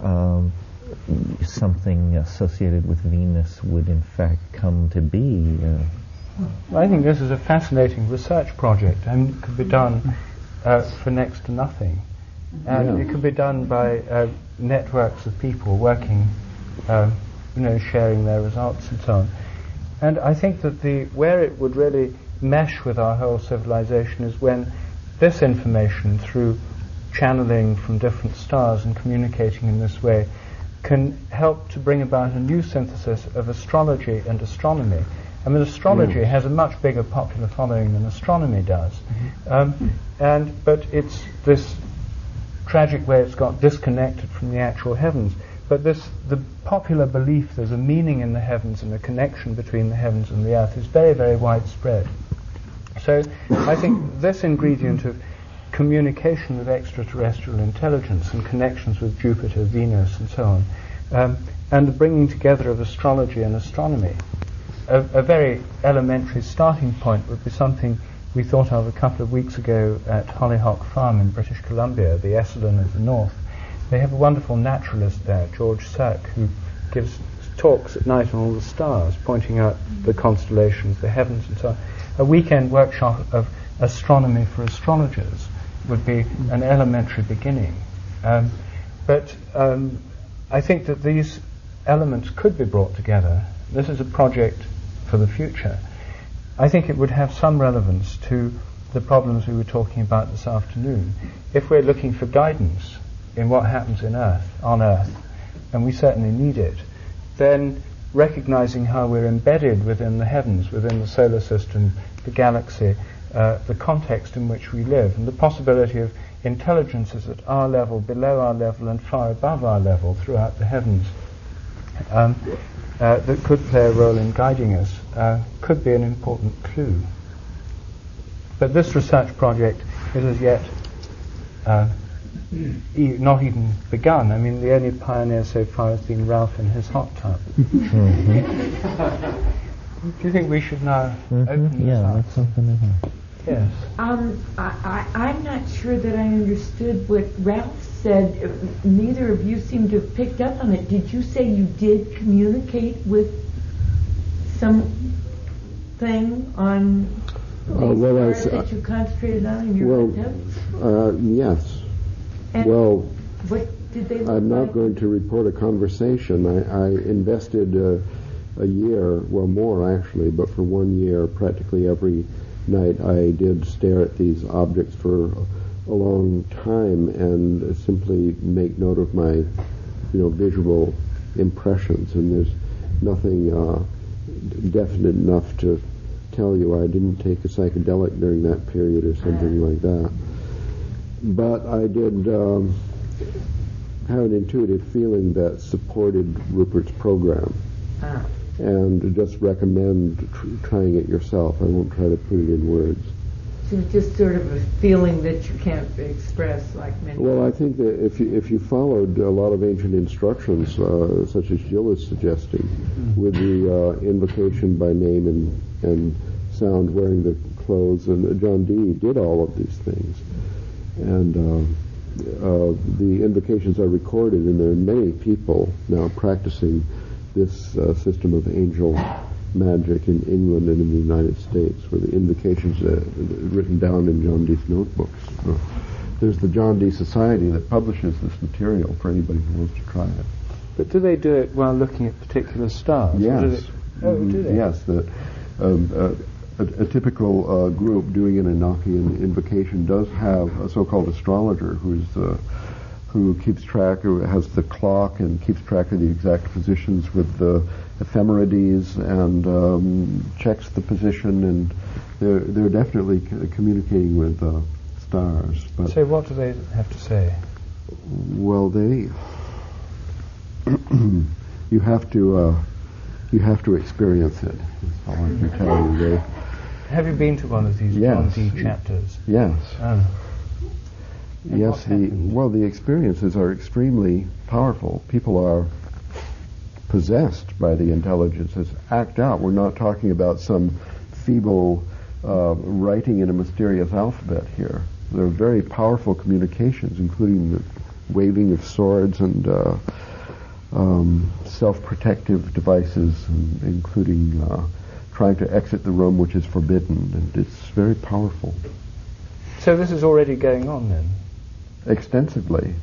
something associated with Venus would in fact come to be. I think this is a fascinating research project, and it could be done for next to nothing. And it could be done by networks of people working, sharing their results and so on. And I think that where it would really mesh with our whole civilization is when this information, through channeling from different stars and communicating in this way, can help to bring about a new synthesis of astrology and astronomy. I mean, astrology has a much bigger popular following than astronomy does, but it's this tragic way it's got disconnected from the actual heavens. But the popular belief there's a meaning in the heavens and a connection between the heavens and the earth is very, very widespread. So I think this ingredient of communication with extraterrestrial intelligence and connections with Jupiter, Venus, and so on, and the bringing together of astrology and astronomy, a very elementary starting point would be something we thought of a couple of weeks ago at Hollyhock Farm in British Columbia, the Esalen of the North. They have a wonderful naturalist there, George Cirque, who gives talks at night on all the stars, pointing out the constellations, the heavens, and so on. A weekend workshop of astronomy for astrologers would be an elementary beginning. But I think that these elements could be brought together. This is a project for the future. I think it would have some relevance to the problems we were talking about this afternoon. If we're looking for guidance in what happens on Earth, and we certainly need it, then recognizing how we're embedded within the heavens, within the solar system, the galaxy, the context in which we live, and the possibility of intelligences at our level, below our level, and far above our level throughout the heavens that could play a role in guiding us, could be an important clue. But this research project is as yet not even begun. I mean, the only pioneer so far has been Ralph in his hot tub. Do you think we should now open this up? Let's open it up. Yes. I'm not sure that I understood what Ralph said. Neither of you seem to have picked up on it. Did you say you did communicate with something on the stars that you concentrated on in your hot tub? Yes. And what did they look I'm not like? going to report a conversation. I invested a year, well more actually, but for 1 year, practically every night I did stare at these objects for a long time and simply make note of my, visual impressions. And there's nothing definite enough to tell you I didn't take a psychedelic during that period or something like that. But I did have an intuitive feeling that supported Rupert's program. And just recommend trying it yourself. I won't try to put it in words. So it's just sort of a feeling that you can't express like many. Well, I think that if you followed a lot of ancient instructions, such as Jill is suggesting, with the invocation by name and sound, wearing the clothes, and John Dee did all of these things. And the invocations are recorded, and there are many people now practicing this system of angel magic in England and in the United States, where the invocations are written down in John Dee's notebooks. There's the John Dee Society that publishes this material for anybody who wants to try it. But do they do it while looking at particular stars? Yes. Do they? Yes. A typical group doing an Enochian invocation does have a so-called astrologer who keeps track, who has the clock and keeps track of the exact positions with the ephemerides and checks the position, and they're definitely communicating with stars. But so what do they have to say? Well, you have to experience it. That's all I can tell you. Have you been to one of these John Dee chapters? Yes. Oh. Yes, the experiences are extremely powerful. People are possessed by the intelligences. Act out. We're not talking about some feeble writing in a mysterious alphabet here. There are very powerful communications, including the waving of swords and self-protective devices, including trying to exit the room which is forbidden. And it's very powerful. So this is already going on then? Extensively.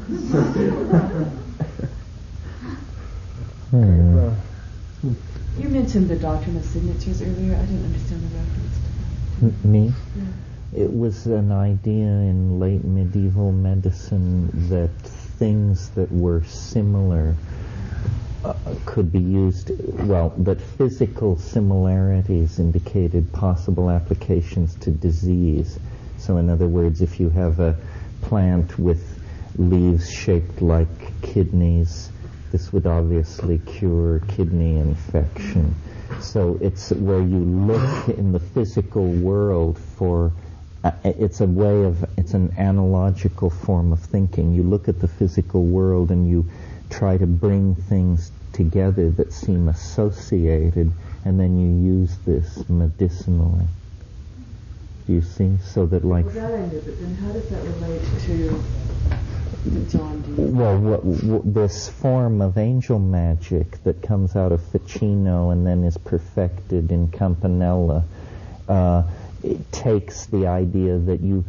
You mentioned the doctrine of signatures earlier. I didn't understand the reference to that. Me? Yeah. It was an idea in late medieval medicine that things that were similar could be used, well, that physical similarities indicated possible applications to disease. So in other words, if you have a plant with leaves shaped like kidneys, this would obviously cure kidney infection. So it's where you look in the physical world for, it's an analogical form of thinking. You look at the physical world and you try to bring things together that seem associated, and then you use this medicinally. Do you see? So that like... Well, that I knew, but then how does that relate to John Dee? Well, this form of angel magic that comes out of Ficino and then is perfected in Campanella, it takes the idea that you...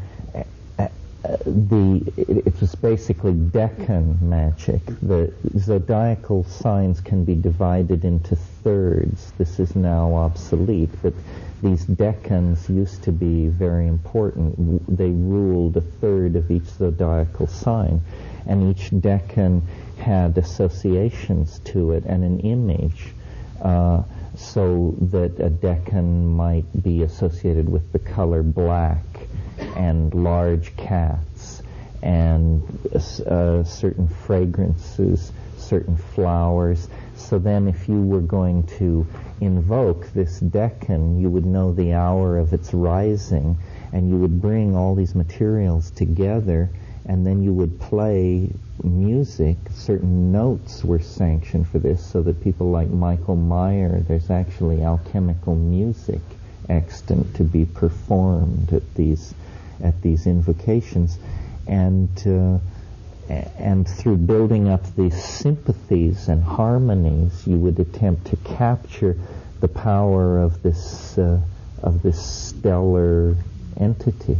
it was basically decan magic. The zodiacal signs can be divided into thirds. This is now obsolete, but these decans used to be very important. They ruled a third of each zodiacal sign, and each decan had associations to it and an image, so that a decan might be associated with the color black and large cats and certain fragrances, certain flowers. So then if you were going to invoke this decan, you would know the hour of its rising, and you would bring all these materials together, and then you would play music. Certain notes were sanctioned for this, so that people like Michael Meyer, there's actually alchemical music extant to be performed at these invocations, and through building up these sympathies and harmonies, you would attempt to capture the power of this stellar entity.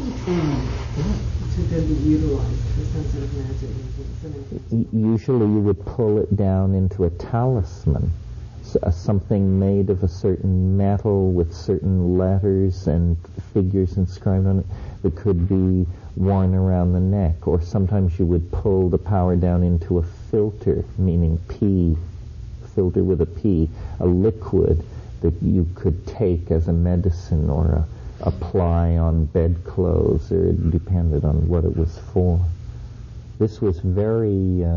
To then be utilized for some sort of magic. Usually, you would pull it down into a talisman. Something made of a certain metal with certain letters and figures inscribed on it that could be worn around the neck. Or sometimes you would pull the power down into a filter, meaning P, filter with a P, a liquid that you could take as a medicine or apply on bedclothes, or it depended on what it was for. This was very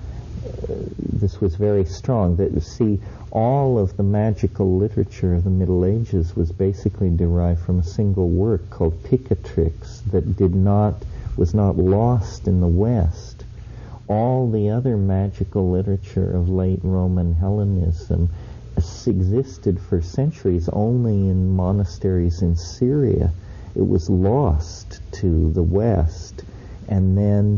strong. That, you see, all of the magical literature of the Middle Ages was basically derived from a single work called Picatrix that was not lost in the West. All the other magical literature of late Roman Hellenism existed for centuries only in monasteries in Syria. It was lost to the West, and then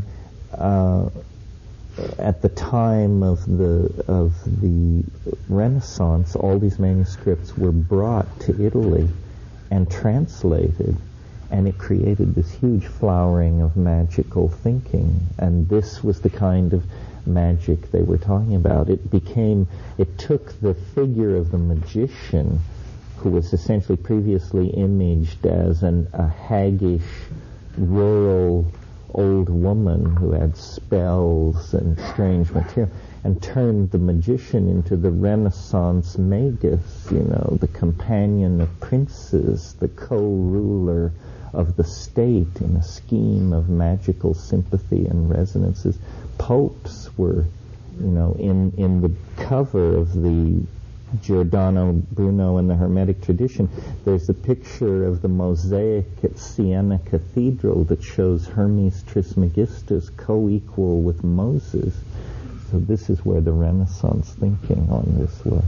at the time of the Renaissance, all these manuscripts were brought to Italy and translated, and it created this huge flowering of magical thinking. And this was the kind of magic they were talking about. It took the figure of the magician, who was essentially previously imaged as a haggish, rural old woman who had spells and strange material, and turned the magician into the Renaissance magus, the companion of princes, the co-ruler of the state in a scheme of magical sympathy and resonances. Popes were, in the cover of the Giordano Bruno and the Hermetic tradition, there's a picture of the mosaic at Siena Cathedral that shows Hermes Trismegistus co-equal with Moses. So this is where the Renaissance thinking on this was.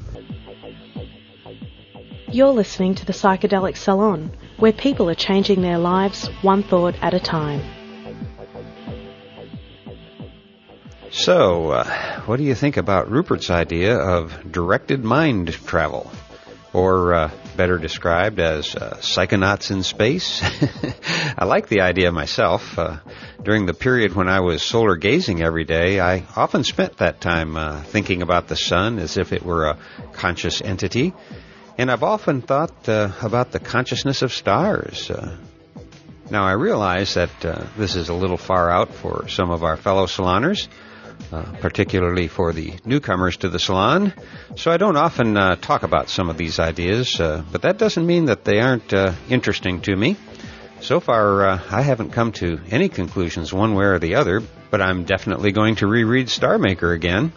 You're listening to the Psychedelic Salon, where people are changing their lives one thought at a time. So, what do you think about Rupert's idea of directed mind travel? Or, better described as psychonauts in space? I like the idea myself. During the period when I was solar gazing every day, I often spent that time thinking about the sun as if it were a conscious entity. And I've often thought about the consciousness of stars. Now, I realize that this is a little far out for some of our fellow saloners, particularly for the newcomers to the salon, so I don't often talk about some of these ideas, but that doesn't mean that they aren't interesting to me. So far, I haven't come to any conclusions one way or the other, but I'm definitely going to reread Star Maker again.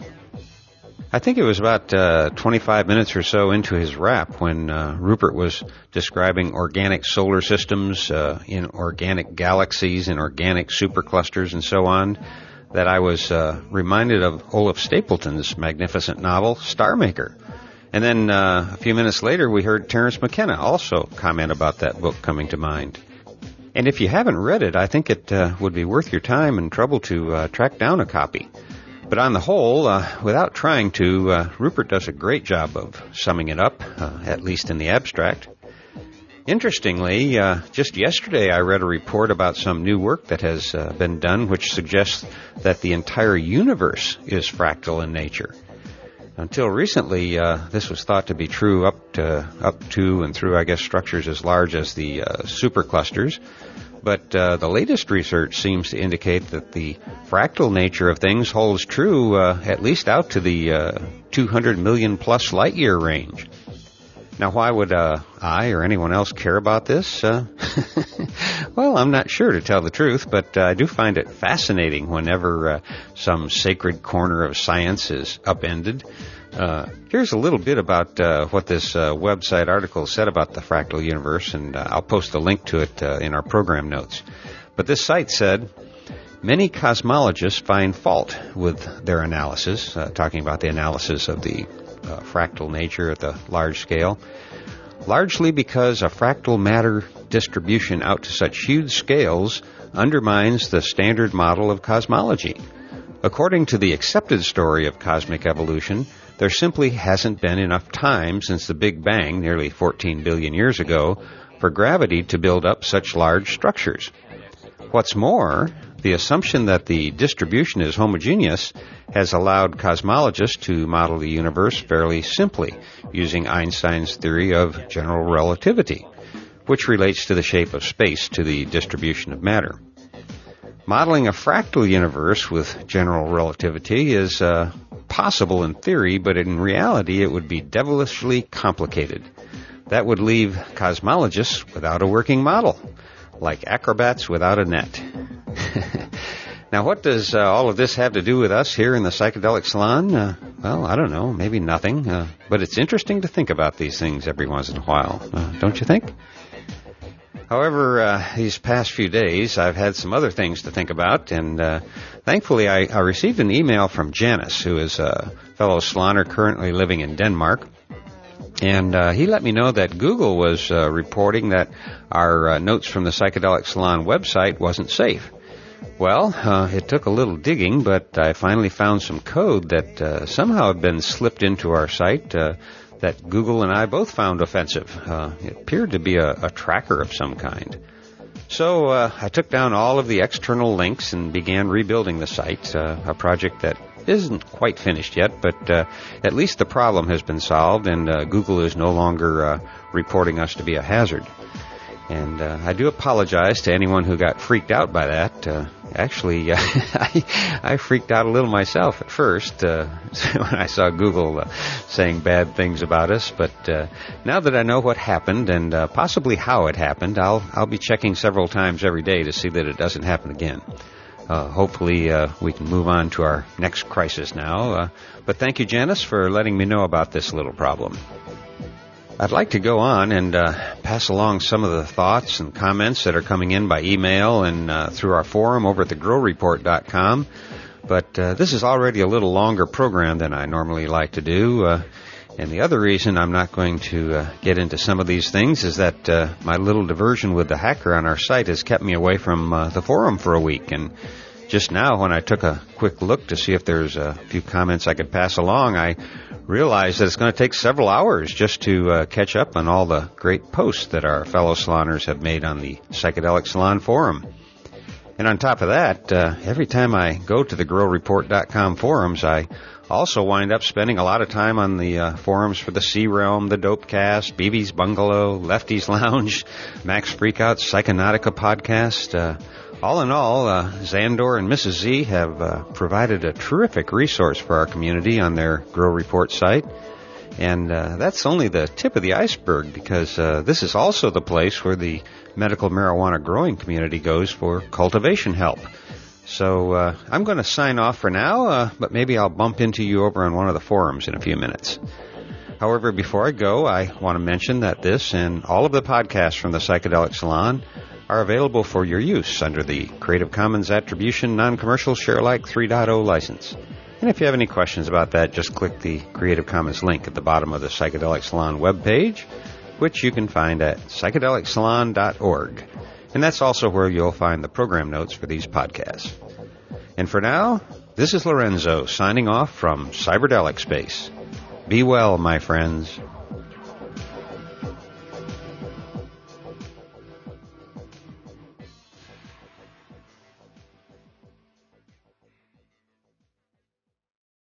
I think it was about 25 minutes or so into his rap when Rupert was describing organic solar systems in organic galaxies and organic superclusters and so on that I was reminded of Olaf Stapleton's magnificent novel, Star Maker. And then a few minutes later, we heard Terence McKenna also comment about that book coming to mind. And if you haven't read it, I think it would be worth your time and trouble to track down a copy. But on the whole, without trying to, Rupert does a great job of summing it up, at least in the abstract. Interestingly, just yesterday I read a report about some new work that has been done which suggests that the entire universe is fractal in nature. Until recently, this was thought to be true up to and through, I guess, structures as large as the superclusters. But the latest research seems to indicate that the fractal nature of things holds true at least out to the 200 million plus light year range. Now, why would I or anyone else care about this? Well, I'm not sure, to tell the truth, but I do find it fascinating whenever some sacred corner of science is upended. Here's a little bit about what this website article said about the fractal universe, and I'll post a link to it in our program notes. But this site said, many cosmologists find fault with their analysis, talking about the analysis of the fractal nature at the large scale, largely because a fractal matter distribution out to such huge scales undermines the standard model of cosmology. According to the accepted story of cosmic evolution, there simply hasn't been enough time since the Big Bang, nearly 14 billion years ago, for gravity to build up such large structures. What's more, the assumption that the distribution is homogeneous has allowed cosmologists to model the universe fairly simply, using Einstein's theory of general relativity, which relates to the shape of space to the distribution of matter. Modeling a fractal universe with general relativity is possible in theory, but in reality it would be devilishly complicated. That would leave cosmologists without a working model, like acrobats without a net. Now, what does all of this have to do with us here in the Psychedelic Salon? Well, I don't know, maybe nothing, but it's interesting to think about these things every once in a while, don't you think? However, these past few days, I've had some other things to think about, and thankfully I received an email from Janice, who is a fellow saloner currently living in Denmark, and he let me know that Google was reporting that our Notes from the Psychedelic Salon website wasn't safe. Well, it took a little digging, but I finally found some code that somehow had been slipped into our site that Google and I both found offensive. It appeared to be a tracker of some kind. So I took down all of the external links and began rebuilding the site, a project that isn't quite finished yet, but at least the problem has been solved, and Google is no longer reporting us to be a hazard. And I do apologize to anyone who got freaked out by that. Actually, I freaked out a little myself at first when I saw Google saying bad things about us. But now that I know what happened and possibly how it happened, I'll be checking several times every day to see that it doesn't happen again. Hopefully we can move on to our next crisis now. But thank you, Janice, for letting me know about this little problem. I'd like to go on and pass along some of the thoughts and comments that are coming in by email and through our forum over at thegrowreport.com. But this is already a little longer program than I normally like to do. And the other reason I'm not going to get into some of these things is that my little diversion with the hacker on our site has kept me away from the forum for a week. And just now, when I took a quick look to see if there's a few comments I could pass along, I realized that it's going to take several hours just to catch up on all the great posts that our fellow saloners have made on the Psychedelic Salon forum. And on top of that, every time I go to the GrowReport.com forums, I also wind up spending a lot of time on the forums for the Sea Realm, the Dopecast, BB's Bungalow, Lefty's Lounge, Max Freakout's Psychonautica podcast. All in all, Xandor and Mrs. Z have provided a terrific resource for our community on their Grow Report site. And that's only the tip of the iceberg, because this is also the place where the medical marijuana growing community goes for cultivation help. So I'm going to sign off for now, but maybe I'll bump into you over on one of the forums in a few minutes. However, before I go, I want to mention that this and all of the podcasts from the Psychedelic Salon are available for your use under the Creative Commons Attribution Non-Commercial Sharealike 3.0 license. And if you have any questions about that, just click the Creative Commons link at the bottom of the Psychedelic Salon webpage, which you can find at psychedelicsalon.org. And that's also where you'll find the program notes for these podcasts. And for now, this is Lorenzo signing off from Cyberdelic Space. Be well, my friends.